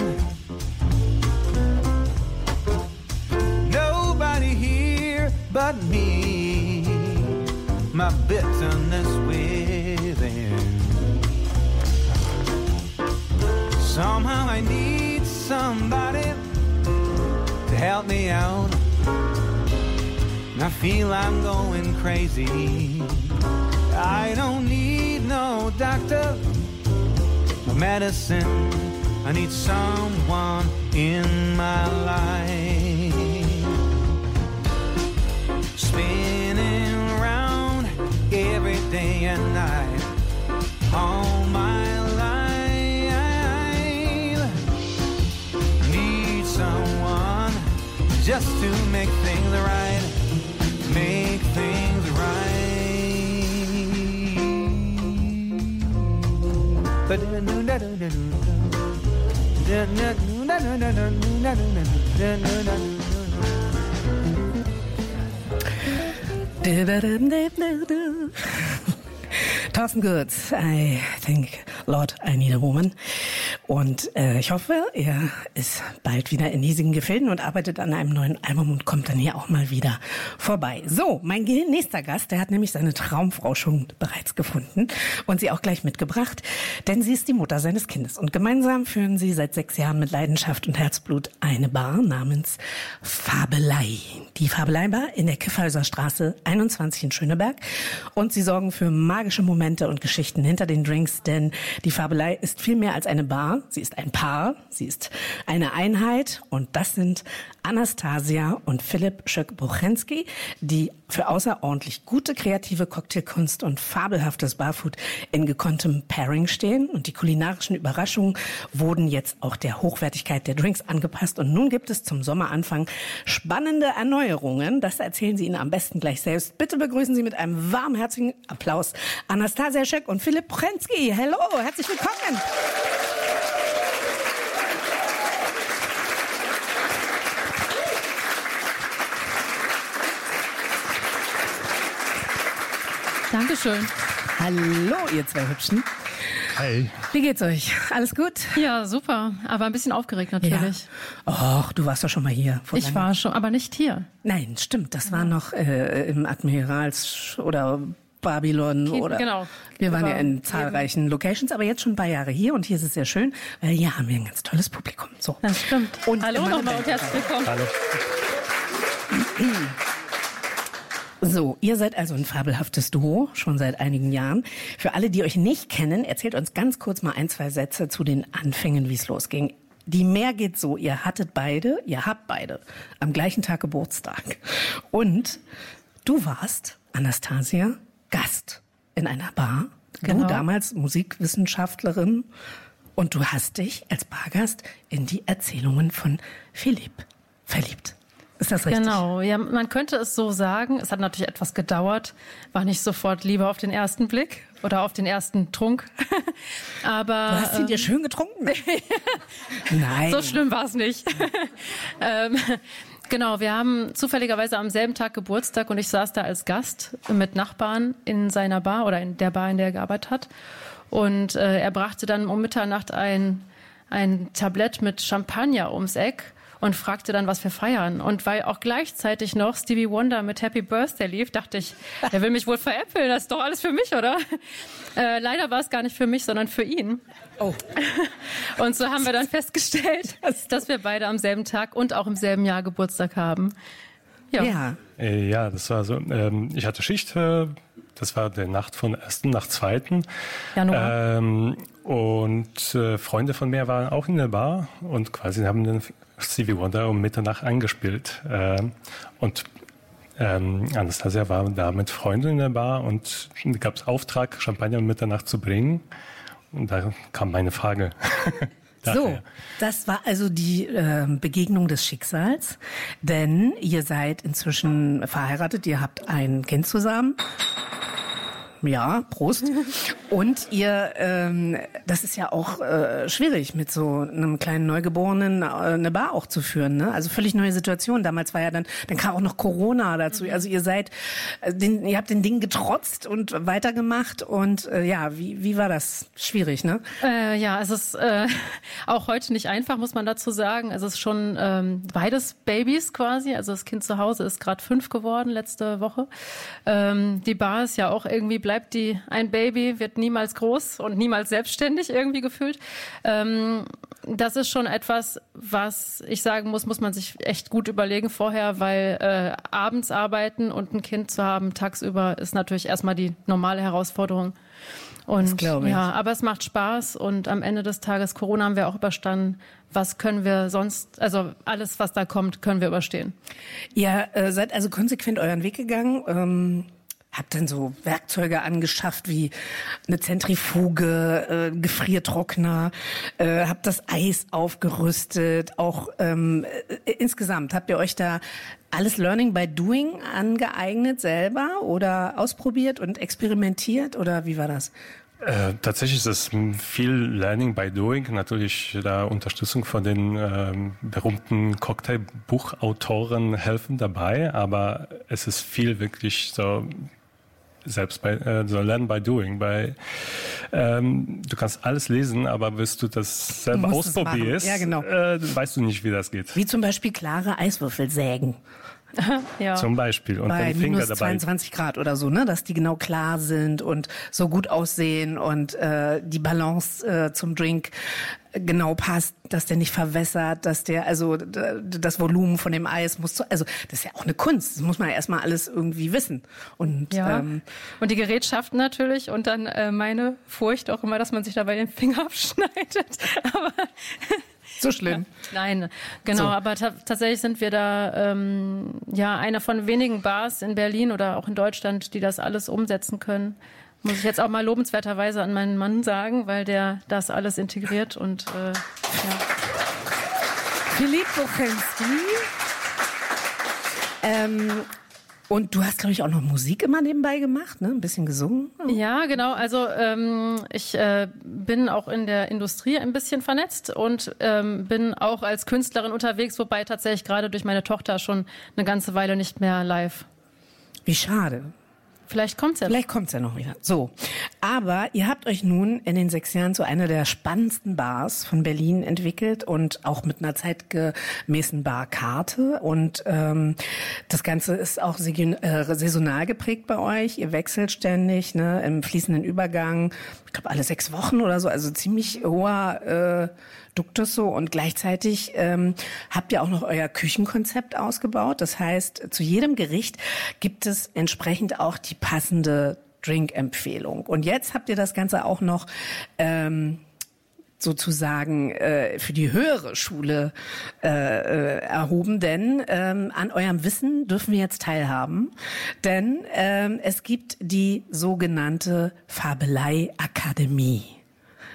Nobody here but me, my bitterness within. Somehow I need somebody to help me out, and I feel I'm going crazy. I don't need no doctor, no medicine. I need someone in my life. Spinning around every day and night, all my life. Need someone just to make things right, make things right. Thorsten Gürz, I think, Lord, I need a woman. Und äh, ich hoffe, er ist bald wieder in hiesigen Gefilden und arbeitet an einem neuen Album und kommt dann hier auch mal wieder vorbei. So, mein nächster Gast, der hat nämlich seine Traumfrau schon bereits gefunden und sie auch gleich mitgebracht, denn sie ist die Mutter seines Kindes. Und gemeinsam führen sie seit sechs Jahren mit Leidenschaft und Herzblut eine Bar namens Fabelei. Die Fabelei Bar in der Kiffhäuser Straße einundzwanzig in Schöneberg. Und sie sorgen für magische Momente und Geschichten hinter den Drinks, denn die Fabelei ist viel mehr als eine Bar. Sie ist ein Paar, sie ist eine Einheit und das sind Anastasia und Philipp Schöck-Buchenski, die für außerordentlich gute kreative Cocktailkunst und fabelhaftes Barfood in gekonntem Pairing stehen. Und die kulinarischen Überraschungen wurden jetzt auch der Hochwertigkeit der Drinks angepasst. Und nun gibt es zum Sommeranfang spannende Erneuerungen. Das erzählen Sie Ihnen am besten gleich selbst. Bitte begrüßen Sie mit einem warmherzigen Applaus Anastasia Schöck und Philipp Buchenski. Hallo, herzlich willkommen. Dankeschön. Hallo, ihr zwei Hübschen. Hi. Wie geht's euch? Alles gut? Ja, super. Aber ein bisschen aufgeregt natürlich. Ja. Och, du warst doch schon mal hier. Ich lange. war schon, aber nicht hier. Nein, stimmt. Das war noch äh, im Admirals oder Babylon Kind, oder. Genau. Wir waren ja in zahlreichen Locations, aber jetzt schon ein paar Jahre hier und hier ist es sehr schön, weil hier haben wir ein ganz tolles Publikum. So. Das stimmt. Und Hallo nochmal und herzlich willkommen. Hallo. So, ihr seid also ein fabelhaftes Duo, schon seit einigen Jahren. Für alle, die euch nicht kennen, erzählt uns ganz kurz mal ein, zwei Sätze zu den Anfängen, wie es losging. Die Mehr geht so, ihr hattet beide, ihr habt beide am gleichen Tag Geburtstag. Und du warst, Anastasia, Gast in einer Bar. Genau. Du damals Musikwissenschaftlerin Und du hast dich als Bargast in die Erzählungen von Philipp verliebt. Ist das richtig? Genau, ja, man könnte es so sagen. Es hat natürlich etwas gedauert, war nicht sofort Liebe auf den ersten Blick oder auf den ersten Trunk. Aber Du hast sie ähm, dir schön getrunken? Nein. So schlimm war es nicht. ähm, genau, wir haben zufälligerweise am selben Tag Geburtstag und ich saß da als Gast mit Nachbarn in seiner Bar oder in der Bar, in der er gearbeitet hat. Und äh, er brachte dann um Mitternacht ein, ein Tablett mit Champagner ums Eck und fragte dann, was wir feiern. Und weil auch gleichzeitig noch Stevie Wonder mit Happy Birthday lief, dachte ich, er will mich wohl veräppeln, das ist doch alles für mich, oder? Äh, leider war es gar nicht für mich, sondern für ihn. Oh. Und so haben wir dann festgestellt, dass wir beide am selben Tag und auch im selben Jahr Geburtstag haben. Ja. Ja. Äh, ja, das war so. Ähm, ich hatte Schicht, äh, das war der Nacht von ersten nach zweiten Januar. Ähm, und äh, Freunde von mir waren auch in der Bar und quasi haben den Stevie Wonder um Mitternacht angespielt. Ähm, und ähm, Anastasia war da mit Freunden in der Bar und da gab es Auftrag, Champagner um Mitternacht zu bringen. Und da kam meine Frage. So, das war also die äh, Begegnung des Schicksals, denn ihr seid inzwischen verheiratet, ihr habt ein Kind zusammen. Ja, Prost. Und ihr, ähm, das ist ja auch äh, schwierig, mit so einem kleinen Neugeborenen äh, eine Bar auch zu führen, ne? Also völlig neue Situation. Damals war ja dann, dann kam auch noch Corona dazu. Also ihr seid, äh, den, ihr habt den Ding getrotzt und weitergemacht. Und äh, ja, wie wie war das? Schwierig, ne? Äh, ja, es ist äh, auch heute nicht einfach, muss man dazu sagen. Es ist schon ähm, beides Babys quasi. Also das Kind zu Hause ist gerade fünf geworden letzte Woche. Ähm, die Bar ist ja auch irgendwie bleibt die ein Baby, wird niemals groß und niemals selbstständig irgendwie gefühlt. Ähm, das ist schon etwas, was ich sagen muss, muss man sich echt gut überlegen vorher, weil äh, abends arbeiten und ein Kind zu haben tagsüber ist natürlich erstmal die normale Herausforderung. Und Das glaube ich. ja, aber es macht Spaß und am Ende des Tages, Corona haben wir auch überstanden. Was können wir sonst, also alles, was da kommt, können wir überstehen. Ihr äh, seid also konsequent euren Weg gegangen. Ähm Habt dann so Werkzeuge angeschafft wie eine Zentrifuge, äh, Gefriertrockner, äh, habt das Eis aufgerüstet, auch ähm, äh, insgesamt. Habt ihr euch da alles Learning by Doing angeeignet selber oder ausprobiert und experimentiert oder wie war das? Äh, tatsächlich ist es viel Learning by Doing, natürlich da Unterstützung von den ähm, berühmten Cocktailbuchautoren helfen dabei, aber es ist viel wirklich so selbst bei äh, so Learn by Doing. Bei ähm, du kannst alles lesen, aber bis du das selber Du musst es ausprobierst, machen. Ja, genau. äh, weißt du nicht, wie das geht. Wie zum Beispiel klare Eiswürfel sägen. Ja. Zum Beispiel. Und Bei den Finger minus dabei. zweiundzwanzig Grad oder so, ne, dass die genau klar sind und so gut aussehen und äh, die Balance äh, zum Drink genau passt, dass der nicht verwässert, dass der, also d- das Volumen von dem Eis muss, zu, also das ist ja auch eine Kunst, das muss man ja erstmal alles irgendwie wissen. Und Ja. ähm, Und die Gerätschaften natürlich und dann äh, meine Furcht auch immer, dass man sich dabei den Finger abschneidet. Aber so schlimm. Nein, genau, So. aber ta- tatsächlich sind wir da ähm, ja einer von wenigen Bars in Berlin oder auch in Deutschland, die das alles umsetzen können. Muss ich jetzt auch mal lobenswerterweise an meinen Mann sagen, weil der das alles integriert und äh, ja. Philipp Buchenski. Ähm, und du hast, glaube ich, auch noch Musik immer nebenbei gemacht, ne? Ein bisschen gesungen. Ja, genau. Also ähm, ich äh, bin auch in der Industrie ein bisschen vernetzt und ähm, bin auch als Künstlerin unterwegs, wobei tatsächlich gerade durch meine Tochter schon eine ganze Weile nicht mehr live. Wie schade. Vielleicht kommt's ja. Vielleicht kommt's ja noch wieder. So. Aber ihr habt euch nun in den sechs Jahren zu einer der spannendsten Bars von Berlin entwickelt und auch mit einer zeitgemäßen Barkarte. Und ähm, das Ganze ist auch segi- äh, saisonal geprägt bei euch. Ihr wechselt ständig, ne, im fließenden Übergang. Ich glaube, alle sechs Wochen oder so. Also ziemlich hoher äh, Duktus so. Und gleichzeitig ähm, habt ihr auch noch euer Küchenkonzept ausgebaut. Das heißt, zu jedem Gericht gibt es entsprechend auch die passende Drink-Empfehlung. Und jetzt habt ihr das Ganze auch noch ähm, sozusagen äh, für die höhere Schule äh, äh, erhoben, denn ähm, an eurem Wissen dürfen wir jetzt teilhaben, denn ähm, es gibt die sogenannte Fabelei-Akademie.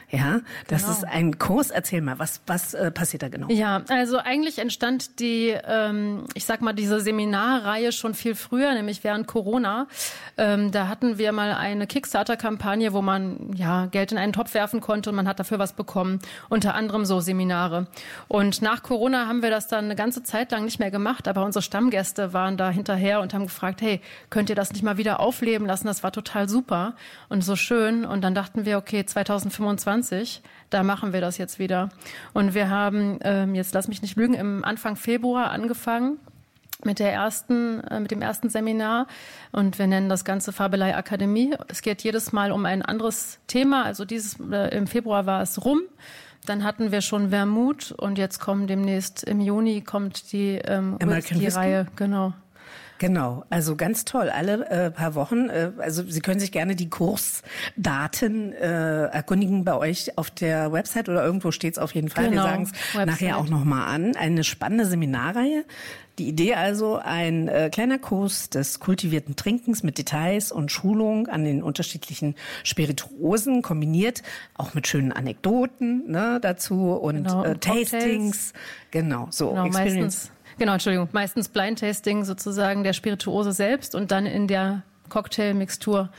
Ja, das Genau. ist ein Kurs. Erzähl mal, was, was äh, passiert da genau? Ja, also eigentlich entstand die, ähm, ich sag mal, diese Seminarreihe schon viel früher, nämlich während Corona. Ähm, da hatten wir mal eine Kickstarter-Kampagne, wo man ja Geld in einen Topf werfen konnte und man hat dafür was bekommen. Unter anderem so Seminare. Und nach Corona haben wir das dann eine ganze Zeit lang nicht mehr gemacht, aber unsere Stammgäste waren da hinterher und haben gefragt, hey, könnt ihr das nicht mal wieder aufleben lassen? Das war total super und so schön. Und dann dachten wir, okay, zwanzig fünfundzwanzig, da machen wir das jetzt wieder. Und wir haben, ähm, jetzt lass mich nicht lügen, im Anfang Februar angefangen mit der ersten, äh, mit dem ersten Seminar. Und wir nennen das Ganze Fabelei Akademie. Es geht jedes Mal um ein anderes Thema. Also dieses, äh, im Februar war es Rum. Dann hatten wir schon Wermut und jetzt kommen demnächst im Juni kommt die ähm, Whisky-Reihe. Genau. Genau, also ganz toll. Alle äh, paar Wochen, äh, also Sie können sich gerne die Kursdaten äh, erkundigen bei euch auf der Website oder irgendwo steht's auf jeden Fall. Genau, Wir sagen es nachher auch nochmal an. Eine spannende Seminarreihe. Die Idee also, ein äh, kleiner Kurs des kultivierten Trinkens mit Details und Schulung an den unterschiedlichen Spirituosen, kombiniert auch mit schönen Anekdoten ne, dazu und Genau, äh, und Cocktails. Tastings. Genau, so Genau, Experience. meistens, genau, Entschuldigung, meistens Blind Tasting sozusagen der Spirituose selbst und dann in der Cocktailmixtur,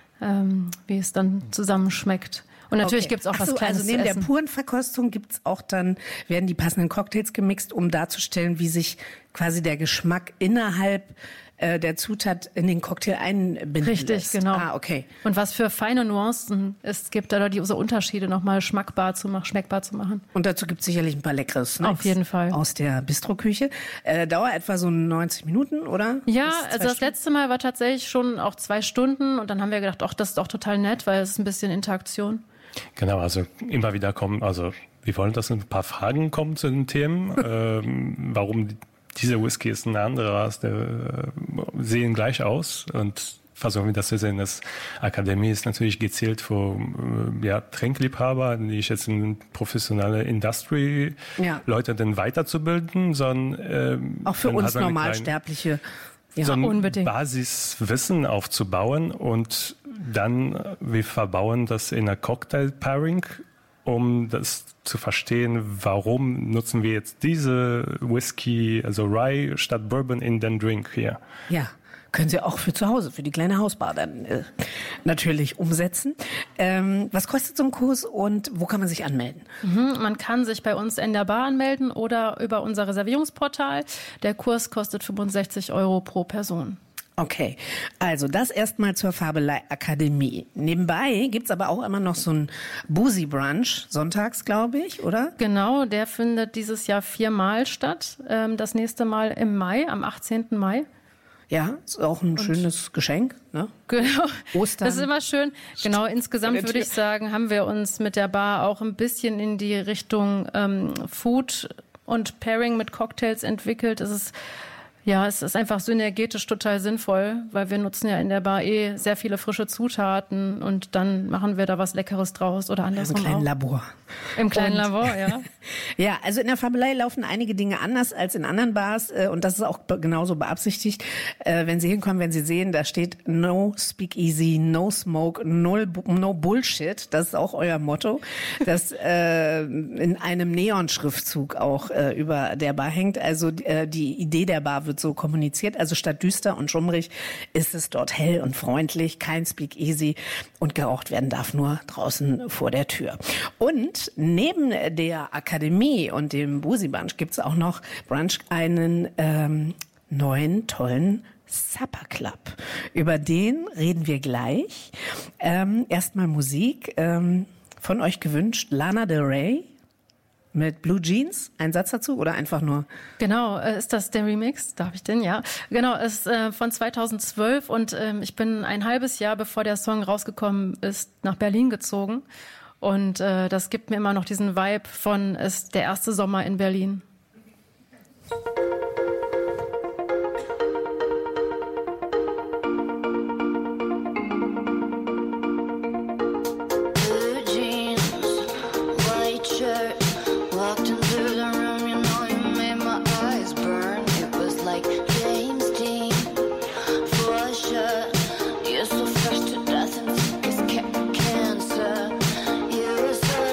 ähm, wie es dann zusammenschmeckt. Und natürlich Okay. gibt's auch Ach was so, Kleines also neben zu der essen. puren Verkostung gibt's auch dann, werden die passenden Cocktails gemixt, um darzustellen, wie sich quasi der Geschmack innerhalb äh, der Zutat in den Cocktail einbinden Richtig, lässt. genau. Ah, okay. Und was für feine Nuancen es gibt, da diese Unterschiede nochmal schmackbar zu machen, schmeckbar zu machen. Und dazu gibt's sicherlich ein paar leckere Snacks. Auf jeden Fall. Aus der Bistroküche. Äh, dauert etwa so neunzig Minuten, oder? Ja, Bis zwei also das Stunden? letzte Mal war tatsächlich schon auch zwei Stunden und dann haben wir gedacht, ach, das ist doch total nett, weil es ist ein bisschen Interaktion. Genau, also immer wieder kommen, also wir wollen, dass ein paar Fragen kommen zu den Themen, ähm, warum dieser Whisky ist ein anderer, als der, äh, sehen gleich aus und versuchen wir das zu sehen. Das Akademie ist natürlich gezielt für äh, ja, Trinkliebhaber, nicht jetzt in professionelle Industry Ja. Leute dann weiterzubilden, sondern ähm, Auch für dann uns hat man eine Normalsterbliche. Ja, so ein unbedingt. Basiswissen aufzubauen und dann äh, wir verbauen das in einer Cocktail-Pairing, um das zu verstehen, warum nutzen wir jetzt diese Whisky, also Rye statt Bourbon in den Drink hier. Ja, können Sie auch für zu Hause, für die kleine Hausbar dann äh, natürlich umsetzen. Ähm, was kostet so ein Kurs und wo kann man sich anmelden? Mhm, man kann sich bei uns in der Bar anmelden oder über unser Reservierungsportal. Der Kurs kostet fünfundsechzig Euro pro Person. Okay, also das erstmal zur Fabelei Akademie. Nebenbei gibt's aber auch immer noch so einen Boozy Brunch, sonntags, glaube ich, oder? Genau, der findet dieses Jahr viermal statt. Ähm, das nächste Mal im Mai, am achtzehnten Mai. Ja, ist auch ein schönes Geschenk, ne? Genau. Ostern. Das ist immer schön. Genau, insgesamt Vor der würde ich Tür. sagen, haben wir uns mit der Bar auch ein bisschen in die Richtung ähm, Food und Pairing mit Cocktails entwickelt. Es ist Ja, es ist einfach synergetisch total sinnvoll, weil wir nutzen ja in der Bar eh sehr viele frische Zutaten und dann machen wir da was Leckeres draus oder andersrum Im kleinen auch. Labor. Im kleinen Und- Labor, ja. Ja, also in der Fabelei laufen einige Dinge anders als in anderen Bars äh, und das ist auch be- genauso beabsichtigt. Äh, wenn Sie hinkommen, wenn Sie sehen, da steht No Speakeasy, No Smoke, no, no Bullshit. Das ist auch euer Motto, das äh, in einem Neonschriftzug auch äh, über der Bar hängt. Also äh, die Idee der Bar wird so kommuniziert. Also statt düster und schummrig ist es dort hell und freundlich, kein Speakeasy und geraucht werden darf nur draußen vor der Tür. Und neben der Akademie und dem Boozy Brunch gibt's auch noch Brunch einen ähm, neuen, tollen Supper Club. Über den reden wir gleich. Ähm, erstmal Musik. Ähm, von euch gewünscht Lana Del Rey mit Blue Jeans. Ein Satz dazu oder einfach nur? Genau, äh, ist das der Remix? Darf ich den? Ja. Genau, es ist äh, von zweitausendzwölf und ähm, ich bin ein halbes Jahr, bevor der Song rausgekommen ist, nach Berlin gezogen. Und äh, das gibt mir immer noch diesen Vibe von, es ist der erste Sommer in Berlin. Blue jeans, white shirt, walked into the room, you know you made my eyes burn. It was like James Dean, for sure. You're so fresh to death and sick as ca- cancer. You were so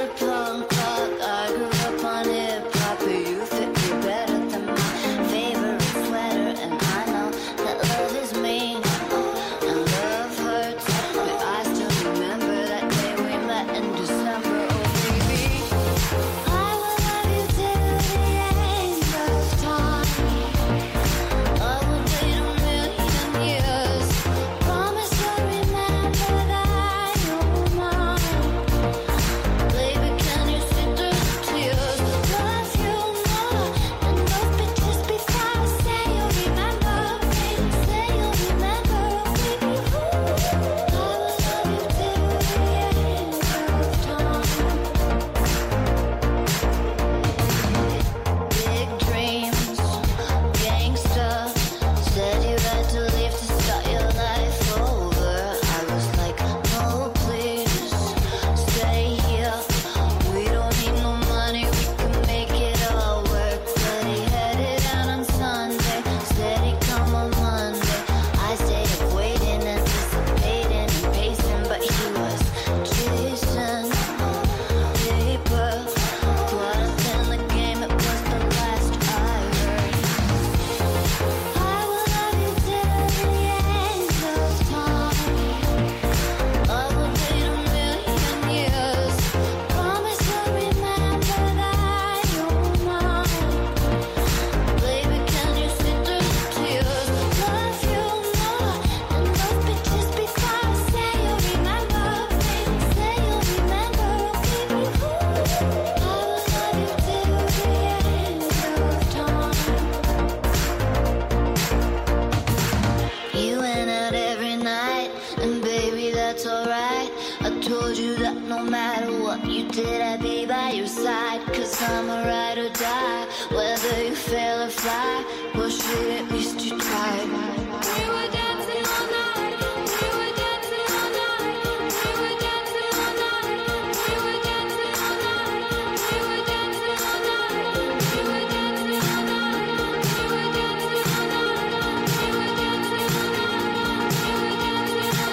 I'm a ride or die. Whether you fail or fly, well shit, at least you tried. We were dancing all night. We were dancing all night. We were dancing all night. We were dancing all night. We were dancing all night. We were dancing all night. We were dancing all night. We were dancing all night. We were dancing all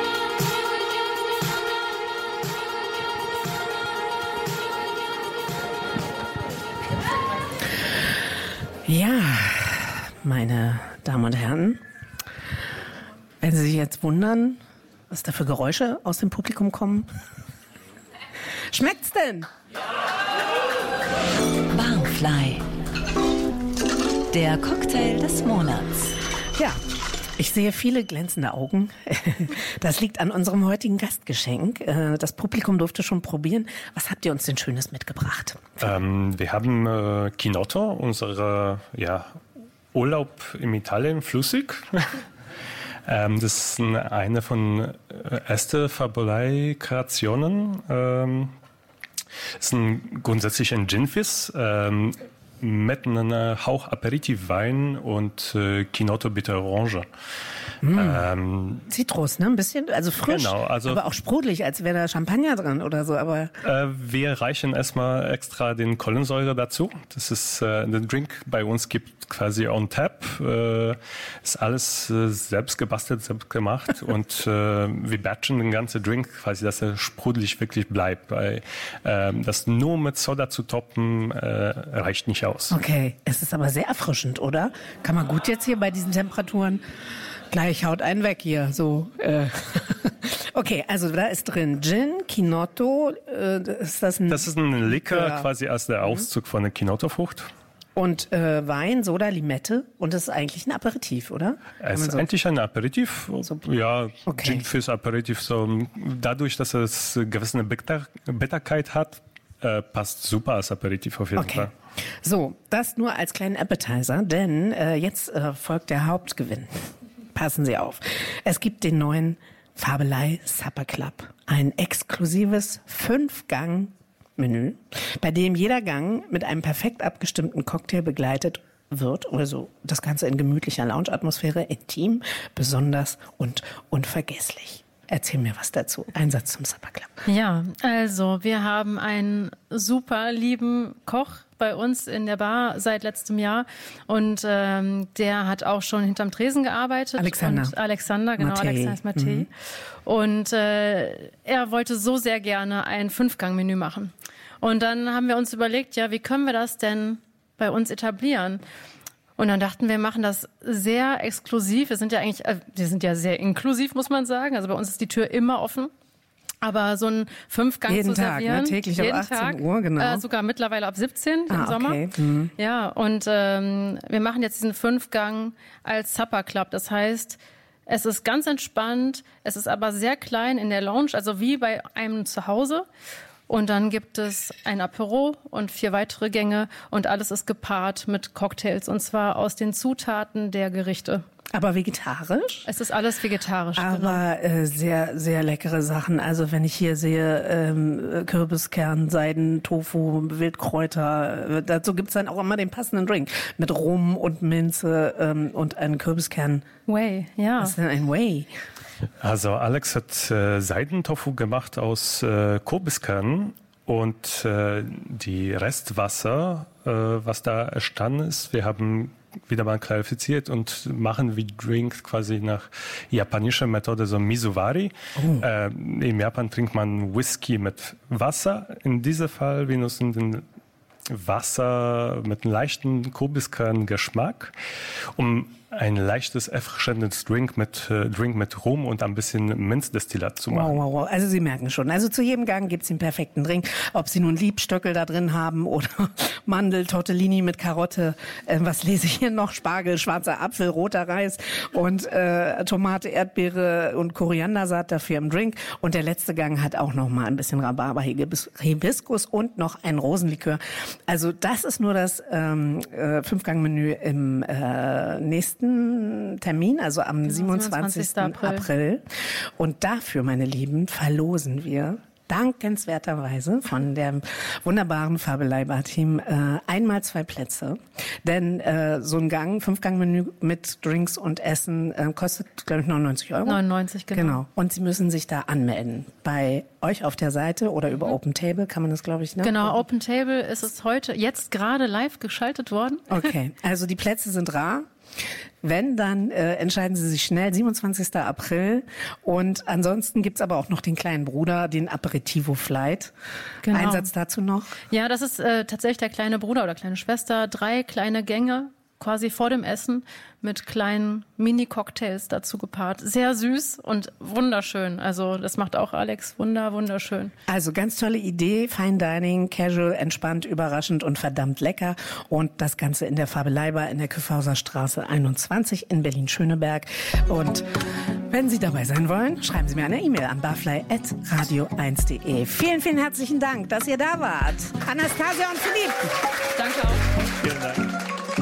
Ja, meine Damen und Herren, wenn Sie sich jetzt wundern, was da für Geräusche aus dem Publikum kommen. Schmeckt's denn? Barfly. Der Cocktail des Monats. Ja, ich sehe viele glänzende Augen. Das liegt an unserem heutigen Gastgeschenk. Das Publikum durfte schon probieren. Was habt ihr uns denn Schönes mitgebracht? Ähm, wir haben äh, Kinotto, unsere ja, Urlaub in Italien, flüssig. ähm, das ist eine von äh, ersten Fabolei-Kreationen. Ähm, das ist ein, grundsätzlich ein Gin-Fizz. Ähm, mit einem Hauch Aperitivwein und äh, Kinotto bittere Orange. Mm. Ähm, Zitrus, ne? Ein bisschen, also frisch, genau, also, aber auch sprudelig, als wäre da Champagner dran oder so. Aber äh, wir reichen erstmal extra den Kohlensäure dazu. Das ist äh, der Drink bei uns gibt quasi on tap. Äh, ist alles äh, selbst gebastelt, selbst gemacht und äh, wir batchen den ganzen Drink quasi, dass er sprudelig wirklich bleibt. Weil äh, das nur mit Soda zu toppen äh, reicht nicht aus. okay, es ist aber sehr erfrischend, oder? Kann man gut jetzt hier bei diesen Temperaturen gleich haut einen weg hier, so. Äh. Okay, also da ist drin Gin, Kinotto, äh, ist das ein... Das ist ein Likör, ja. quasi als der Auszug von der Kinotto-Frucht. Und äh, Wein, Soda, Limette und das ist eigentlich ein Aperitif, oder? Es ist so eigentlich ein Aperitif, so. Ja, okay. Gin Fizz Aperitif, so dadurch, dass es gewisse Bitter, Bitterkeit hat, äh, passt super als Aperitif auf jeden okay. Fall. So, das nur als kleinen Appetizer, denn äh, jetzt äh, folgt der Hauptgewinn. Passen Sie auf. Es gibt den neuen Fabelei Supper Club. Ein exklusives Fünf-Gang-Menü, bei dem jeder Gang mit einem perfekt abgestimmten Cocktail begleitet wird. Also das Ganze in gemütlicher Lounge-Atmosphäre, intim, besonders und unvergesslich. Erzähl mir was dazu. Ein Satz zum Supper Club. Ja, also wir haben einen super lieben Koch bei uns in der Bar seit letztem Jahr und ähm, der hat auch schon hinterm Tresen gearbeitet. Alexander. Und Alexander, genau, Mattei. Alexander Mattei. Mhm. Und äh, er wollte so sehr gerne ein Fünf-Gang-Menü machen. Und dann haben wir uns überlegt, ja, wie können wir das denn bei uns etablieren? Und dann dachten wir, wir machen das sehr exklusiv. Wir sind ja eigentlich, äh, wir sind ja sehr inklusiv, muss man sagen. Also bei uns ist die Tür immer offen. Aber so ein Fünfgang jeden zu Tag, servieren, ne? Täglich jeden ab achtzehn Tag, Uhr, genau. Äh, sogar mittlerweile ab siebzehn ah, im Sommer. Okay. Mhm. Ja, und ähm, wir machen jetzt diesen Fünfgang als Supper Club. Das heißt, es ist ganz entspannt, es ist aber sehr klein in der Lounge, also wie bei einem zu Hause. Und dann gibt es ein Apero und vier weitere Gänge und alles ist gepaart mit Cocktails und zwar aus den Zutaten der Gerichte. Aber vegetarisch? Es ist alles vegetarisch. Aber genau. äh, sehr, sehr leckere Sachen. Also wenn ich hier sehe, ähm, Kürbiskern, Seiden, Tofu, Wildkräuter, äh, dazu gibt's dann auch immer den passenden Drink. Mit Rum und Minze ähm, und einen Kürbiskern. Whey, ja. Was ist denn ein Whey? Also Alex hat äh, Seidentofu gemacht aus äh, Kürbiskernen und äh, die Restwasser, äh, was da entstanden ist, wir haben wieder mal klarifiziert und machen wie Drink quasi nach japanischer Methode so Misowari. Oh. Äh, in Japan trinkt man Whisky mit Wasser. In diesem Fall wir nutzen den Wasser mit einem leichten Kürbiskerngeschmack, um ein leichtes, erfrischendes Drink mit, äh, Drink mit Rum und ein bisschen Minzdestillat zu machen. Wow, wow, wow. Also Sie merken schon, also zu jedem Gang gibt's den perfekten Drink. Ob Sie nun Liebstöckel da drin haben oder Mandel, Tortellini mit Karotte, äh, was lese ich hier noch? Spargel, schwarzer Apfel, roter Reis und äh, Tomate, Erdbeere und Koriandersaat dafür im Drink. Und der letzte Gang hat auch noch mal ein bisschen Rhabarber, Hibiskus und noch ein Rosenlikör. Also das ist nur das ähm, äh, Fünfgang-Menü im äh, nächsten Termin, also am genau, siebenundzwanzigsten April. April. Und dafür, meine Lieben, verlosen wir dankenswerterweise von dem wunderbaren Fabelleiber-Team äh, einmal zwei Plätze. Denn äh, so ein Gang, Fünf-Gang-Menü mit Drinks und Essen äh, kostet, glaube ich, neunundneunzig Euro. neunundneunzig, genau. Genau. Und Sie müssen sich da anmelden. Bei euch auf der Seite oder über Open Table kann man das, glaube ich, ne? Genau, Open Table ist es heute, jetzt gerade live geschaltet worden. Okay, also die Plätze sind rar. Wenn, dann äh, entscheiden Sie sich schnell, siebenundzwanzigsten April. Und ansonsten gibt's aber auch noch den kleinen Bruder, den Aperitivo Flight. Genau. Einsatz dazu noch? Ja, das ist äh, tatsächlich der kleine Bruder oder kleine Schwester. Drei kleine Gänge quasi vor dem Essen mit kleinen Mini-Cocktails dazu gepaart. Sehr süß und wunderschön. Also das macht auch Alex wunder, wunderschön. Also ganz tolle Idee, Fine Dining, casual, entspannt, überraschend und verdammt lecker. Und das Ganze in der Fabelleiber in der Kyffhauser Straße einundzwanzig in Berlin-Schöneberg. Und wenn Sie dabei sein wollen, schreiben Sie mir eine E-Mail an barfly at radio eins punkt de. Vielen, vielen herzlichen Dank, dass ihr da wart. Anastasia und Philipp. Danke auch. Vielen Dank.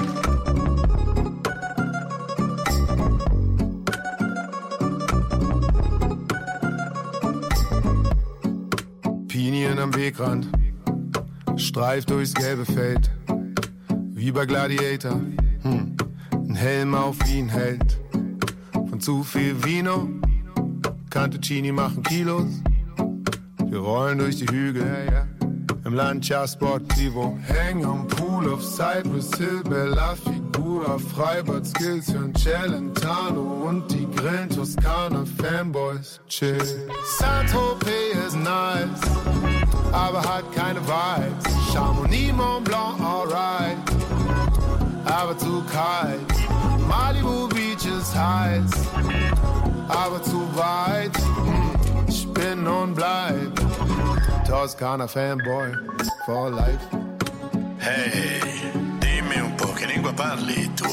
Pinien am Wegrand, streift durchs gelbe Feld, wie bei Gladiator, hm. Ein Helm auf wie ein Held, von zu viel Vino, Cantuccini machen Kilos, wir rollen durch die Hügel, ja, ja. Im Lancia Sportivo, hängen am Pool auf Cypress Hill, Bella Figura, Freibad Skills, hören Celentano und die Grillen Toskana, Fanboys, chill. Saint-Tropez ist nice, aber hat keine Vibes. Chamonix, Mont Blanc, alright, aber zu kalt. Malibu Beach ist heiß, aber zu weit. Hm, ich bin und bleib Toskana Fanboy for life. Hey, dimmi un po' che lingua parli tu?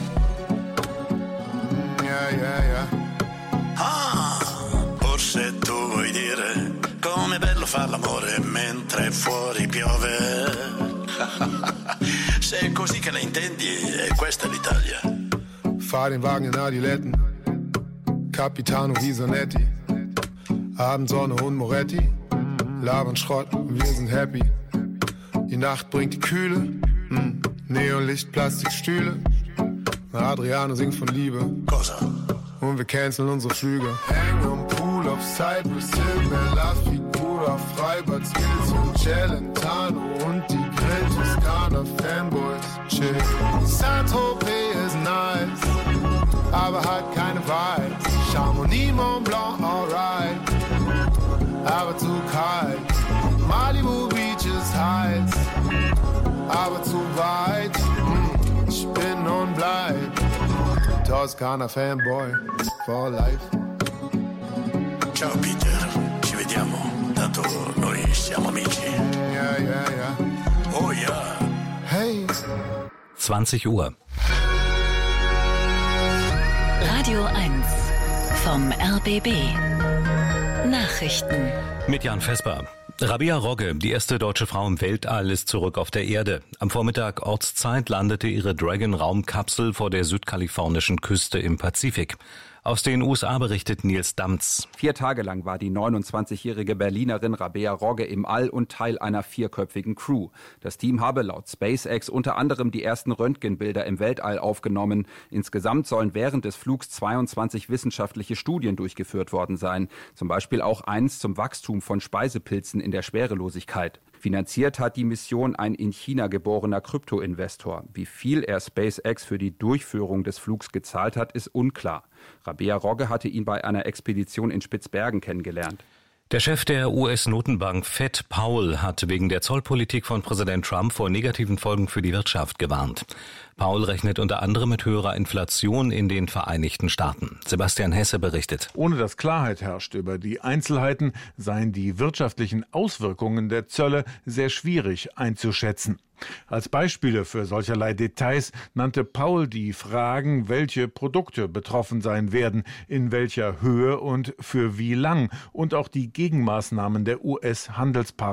Yeah, yeah, yeah. Ah, forse tu vuoi dire com'è bello far l'amore mentre fuori piove. Se è così che la intendi, e questa è l'Italia. Fahr den Wagen in Adiletten, Capitano Risonetti, Abendsonne und Moretti, labern Schrott, wir sind happy. Die Nacht bringt die Kühle, mm. Neonlicht, Plastikstühle. Adriano singt von Liebe. Cosa? Und wir canceln unsere Flüge. Hängen am Pool auf Cypress Hill, Bella Figura, Freibad Skills und Celentano und die Grill Toskana Fanboys, chill. Saint-Tropez ist nice, aber hat keine Vibes. Chamonix, Mont Blanc, alright, aber zu kalt. Malibu Beach ist heiß, aber zu weit. Hm, ich bin und bleib Toskana Fanboy for life. Ciao Peter, ci vediamo, tanto noi siamo amici. Ja, ja, ja. Oh ja. Hey. zwanzig Uhr. Radio eins vom R B B. Nachrichten. Mit Jan Vesper. Rabea Rogge, die erste deutsche Frau im Weltall, ist zurück auf der Erde. Am Vormittag Ortszeit landete ihre Dragon-Raumkapsel vor der südkalifornischen Küste im Pazifik. Aus den U S A berichtet Nils Damz. Vier Tage lang war die neunundzwanzigjährige Berlinerin Rabea Rogge im All und Teil einer vierköpfigen Crew. Das Team habe laut SpaceX unter anderem die ersten Röntgenbilder im Weltall aufgenommen. Insgesamt sollen während des Flugs zweiundzwanzig wissenschaftliche Studien durchgeführt worden sein. Zum Beispiel auch eins zum Wachstum von Speisepilzen in der Schwerelosigkeit. Finanziert hat die Mission ein in China geborener Kryptoinvestor. Wie viel er SpaceX für die Durchführung des Flugs gezahlt hat, ist unklar. Rabea Rogge hatte ihn bei einer Expedition in Spitzbergen kennengelernt. Der Chef der U S-Notenbank Fed, Powell, hat wegen der Zollpolitik von Präsident Trump vor negativen Folgen für die Wirtschaft gewarnt. Powell rechnet unter anderem mit höherer Inflation in den Vereinigten Staaten. Sebastian Hesse berichtet. Ohne dass Klarheit herrscht über die Einzelheiten, seien die wirtschaftlichen Auswirkungen der Zölle sehr schwierig einzuschätzen. Als Beispiele für solcherlei Details nannte Powell die Fragen, welche Produkte betroffen sein werden, in welcher Höhe und für wie lang, und auch die Gegenmaßnahmen der U S-Handelspartner.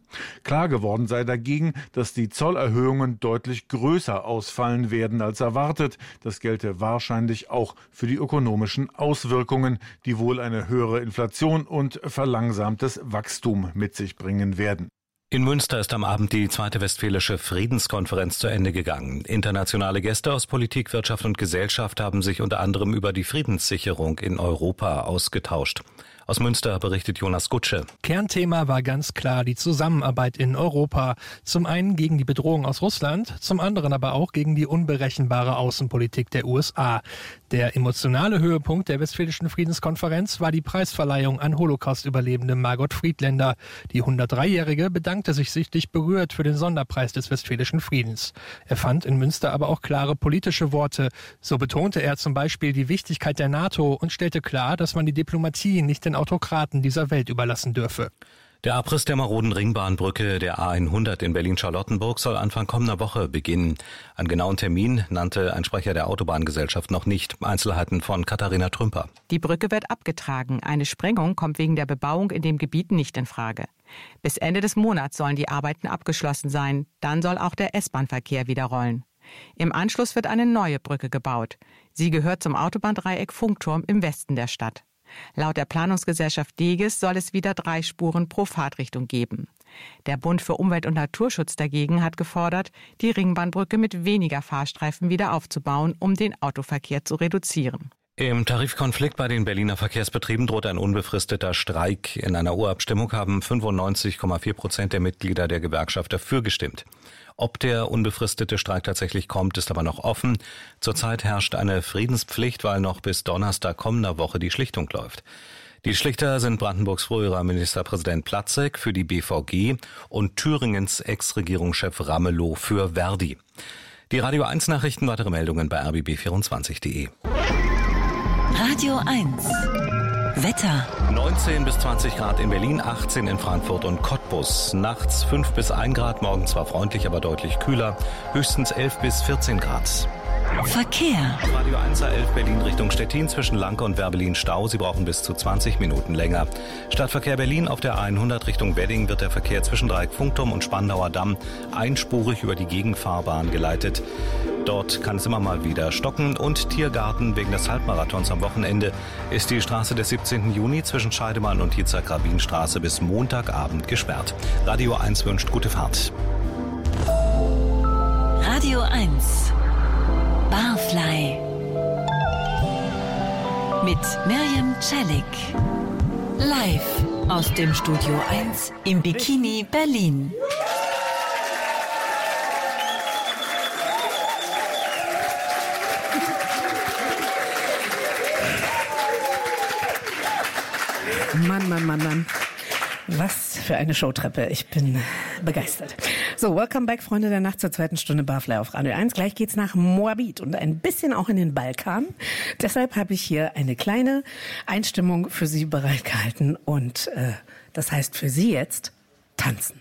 Klar geworden sei dagegen, dass die Zollerhöhungen deutlich größer ausfallen werden als erwartet. Das gelte wahrscheinlich auch für die ökonomischen Auswirkungen, die wohl eine höhere Inflation und verlangsamtes Wachstum mit sich bringen werden. In Münster ist am Abend die zweite Westfälische Friedenskonferenz zu Ende gegangen. Internationale Gäste aus Politik, Wirtschaft und Gesellschaft haben sich unter anderem über die Friedenssicherung in Europa ausgetauscht. Aus Münster berichtet Jonas Gutsche. Kernthema war ganz klar die Zusammenarbeit in Europa. Zum einen gegen die Bedrohung aus Russland, zum anderen aber auch gegen die unberechenbare Außenpolitik der U S A. Der emotionale Höhepunkt der Westfälischen Friedenskonferenz war die Preisverleihung an Holocaust-Überlebende Margot Friedländer. Die hundertdreijährige bedankte sich sichtlich berührt für den Sonderpreis des Westfälischen Friedens. Er fand in Münster aber auch klare politische Worte. So betonte er zum Beispiel die Wichtigkeit der NATO und stellte klar, dass man die Diplomatie nicht den Autokraten dieser Welt überlassen dürfe. Der Abriss der maroden Ringbahnbrücke der A hundert in Berlin-Charlottenburg soll Anfang kommender Woche beginnen. Einen genauen Termin nannte ein Sprecher der Autobahngesellschaft noch nicht. Einzelheiten von Katharina Trümper. Die Brücke wird abgetragen. Eine Sprengung kommt wegen der Bebauung in dem Gebiet nicht in Frage. Bis Ende des Monats sollen die Arbeiten abgeschlossen sein. Dann soll auch der S-Bahn-Verkehr wieder rollen. Im Anschluss wird eine neue Brücke gebaut. Sie gehört zum Autobahndreieck Funkturm im Westen der Stadt. Laut der Planungsgesellschaft Deges soll es wieder drei Spuren pro Fahrtrichtung geben. Der Bund für Umwelt- und Naturschutz dagegen hat gefordert, die Ringbahnbrücke mit weniger Fahrstreifen wieder aufzubauen, um den Autoverkehr zu reduzieren. Im Tarifkonflikt bei den Berliner Verkehrsbetrieben droht ein unbefristeter Streik. In einer Urabstimmung haben fünfundneunzig Komma vier Prozent der Mitglieder der Gewerkschaft dafür gestimmt. Ob der unbefristete Streik tatsächlich kommt, ist aber noch offen. Zurzeit herrscht eine Friedenspflicht, weil noch bis Donnerstag kommender Woche die Schlichtung läuft. Die Schlichter sind Brandenburgs früherer Ministerpräsident Platzek für die B V G und Thüringens Ex-Regierungschef Ramelow für Verdi. Die Radio eins Nachrichten, weitere Meldungen bei r b b vierundzwanzig punkt de. Radio eins. Wetter. neunzehn bis zwanzig Grad in Berlin, achtzehn in Frankfurt und Cottbus. Nachts fünf bis ein Grad, morgen zwar freundlich, aber deutlich kühler. Höchstens elf bis vierzehn Grad. Verkehr. Radio eins A elf Berlin Richtung Stettin zwischen Lanke und Werbelin Stau. Sie brauchen bis zu zwanzig Minuten länger. Stadtverkehr Berlin auf der A hundert Richtung Wedding wird der Verkehr zwischen Dreieck Funkturm und Spandauer Damm einspurig über die Gegenfahrbahn geleitet. Dort kann es immer mal wieder stocken. Und Tiergarten wegen des Halbmarathons am Wochenende ist die Straße des siebzehnten Juni zwischen Scheidemann und Hitzak-Rabin-Straße bis Montagabend gesperrt. Radio eins wünscht gute Fahrt. Radio eins. Barfly. Mit Mirjam Celik. Live aus dem Studio eins im Bikini Berlin. Mann, Mann, Mann, Mann. Was für eine Showtreppe. Ich bin begeistert. So, welcome back, Freunde der Nacht, zur zweiten Stunde Barfly auf Radio eins. Gleich geht's nach Moabit und ein bisschen auch in den Balkan. Deshalb habe ich hier eine kleine Einstimmung für Sie bereitgehalten. Und äh, das heißt für Sie jetzt tanzen.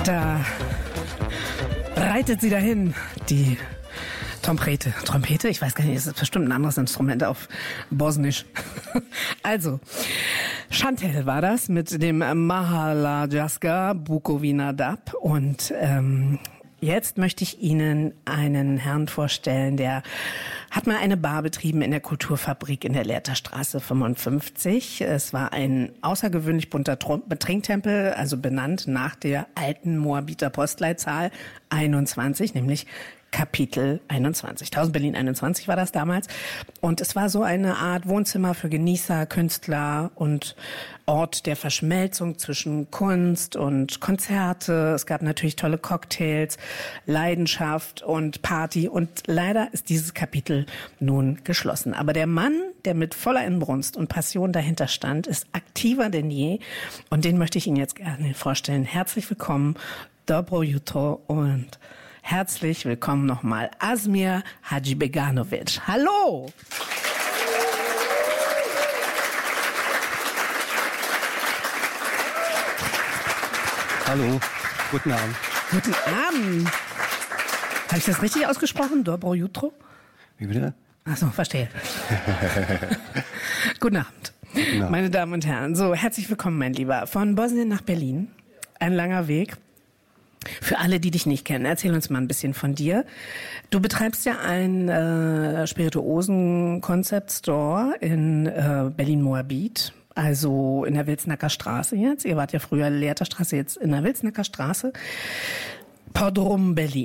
Da reitet sie dahin, die Trompete. Trompete? Ich weiß gar nicht, das ist bestimmt ein anderes Instrument auf Bosnisch. Also, Chantel war das mit dem Mahalajaska Bukovina Dab. Und ähm, jetzt möchte ich Ihnen einen Herrn vorstellen, der hat mal eine Bar betrieben in der Kulturfabrik in der Lehrterstraße fünfundfünfzig. Es war ein außergewöhnlich bunter Trinktempel, also benannt nach der alten Moabiter Postleitzahl einundzwanzig, nämlich Kapitel einundzwanzig. tausend Berlin einundzwanzig war das damals. Und es war so eine Art Wohnzimmer für Genießer, Künstler und Ort der Verschmelzung zwischen Kunst und Konzerte. Es gab natürlich tolle Cocktails, Leidenschaft und Party. Und leider ist dieses Kapitel nun geschlossen. Aber der Mann, der mit voller Inbrunst und Passion dahinter stand, ist aktiver denn je. Und den möchte ich Ihnen jetzt gerne vorstellen. Herzlich willkommen, Dobro Jutro, und herzlich willkommen nochmal, Asmir Hadžibeganović. Hallo! Hallo, guten Abend. Guten Abend. Habe ich das richtig ausgesprochen? Dobro Jutro? Wie bitte? Ach so, verstehe. Guten Abend, Guten Abend, meine Damen und Herren. So, herzlich willkommen, mein Lieber. Von Bosnien nach Berlin. Ein langer Weg. Für alle, die dich nicht kennen, erzähl uns mal ein bisschen von dir. Du betreibst ja einen äh, Spirituosen-Concept-Store in äh, Berlin-Moabit, also in der Wilsnacker Straße jetzt. Ihr wart ja früher Lehrterstraße, jetzt in der Wilsnacker Straße. Podrum Berlin.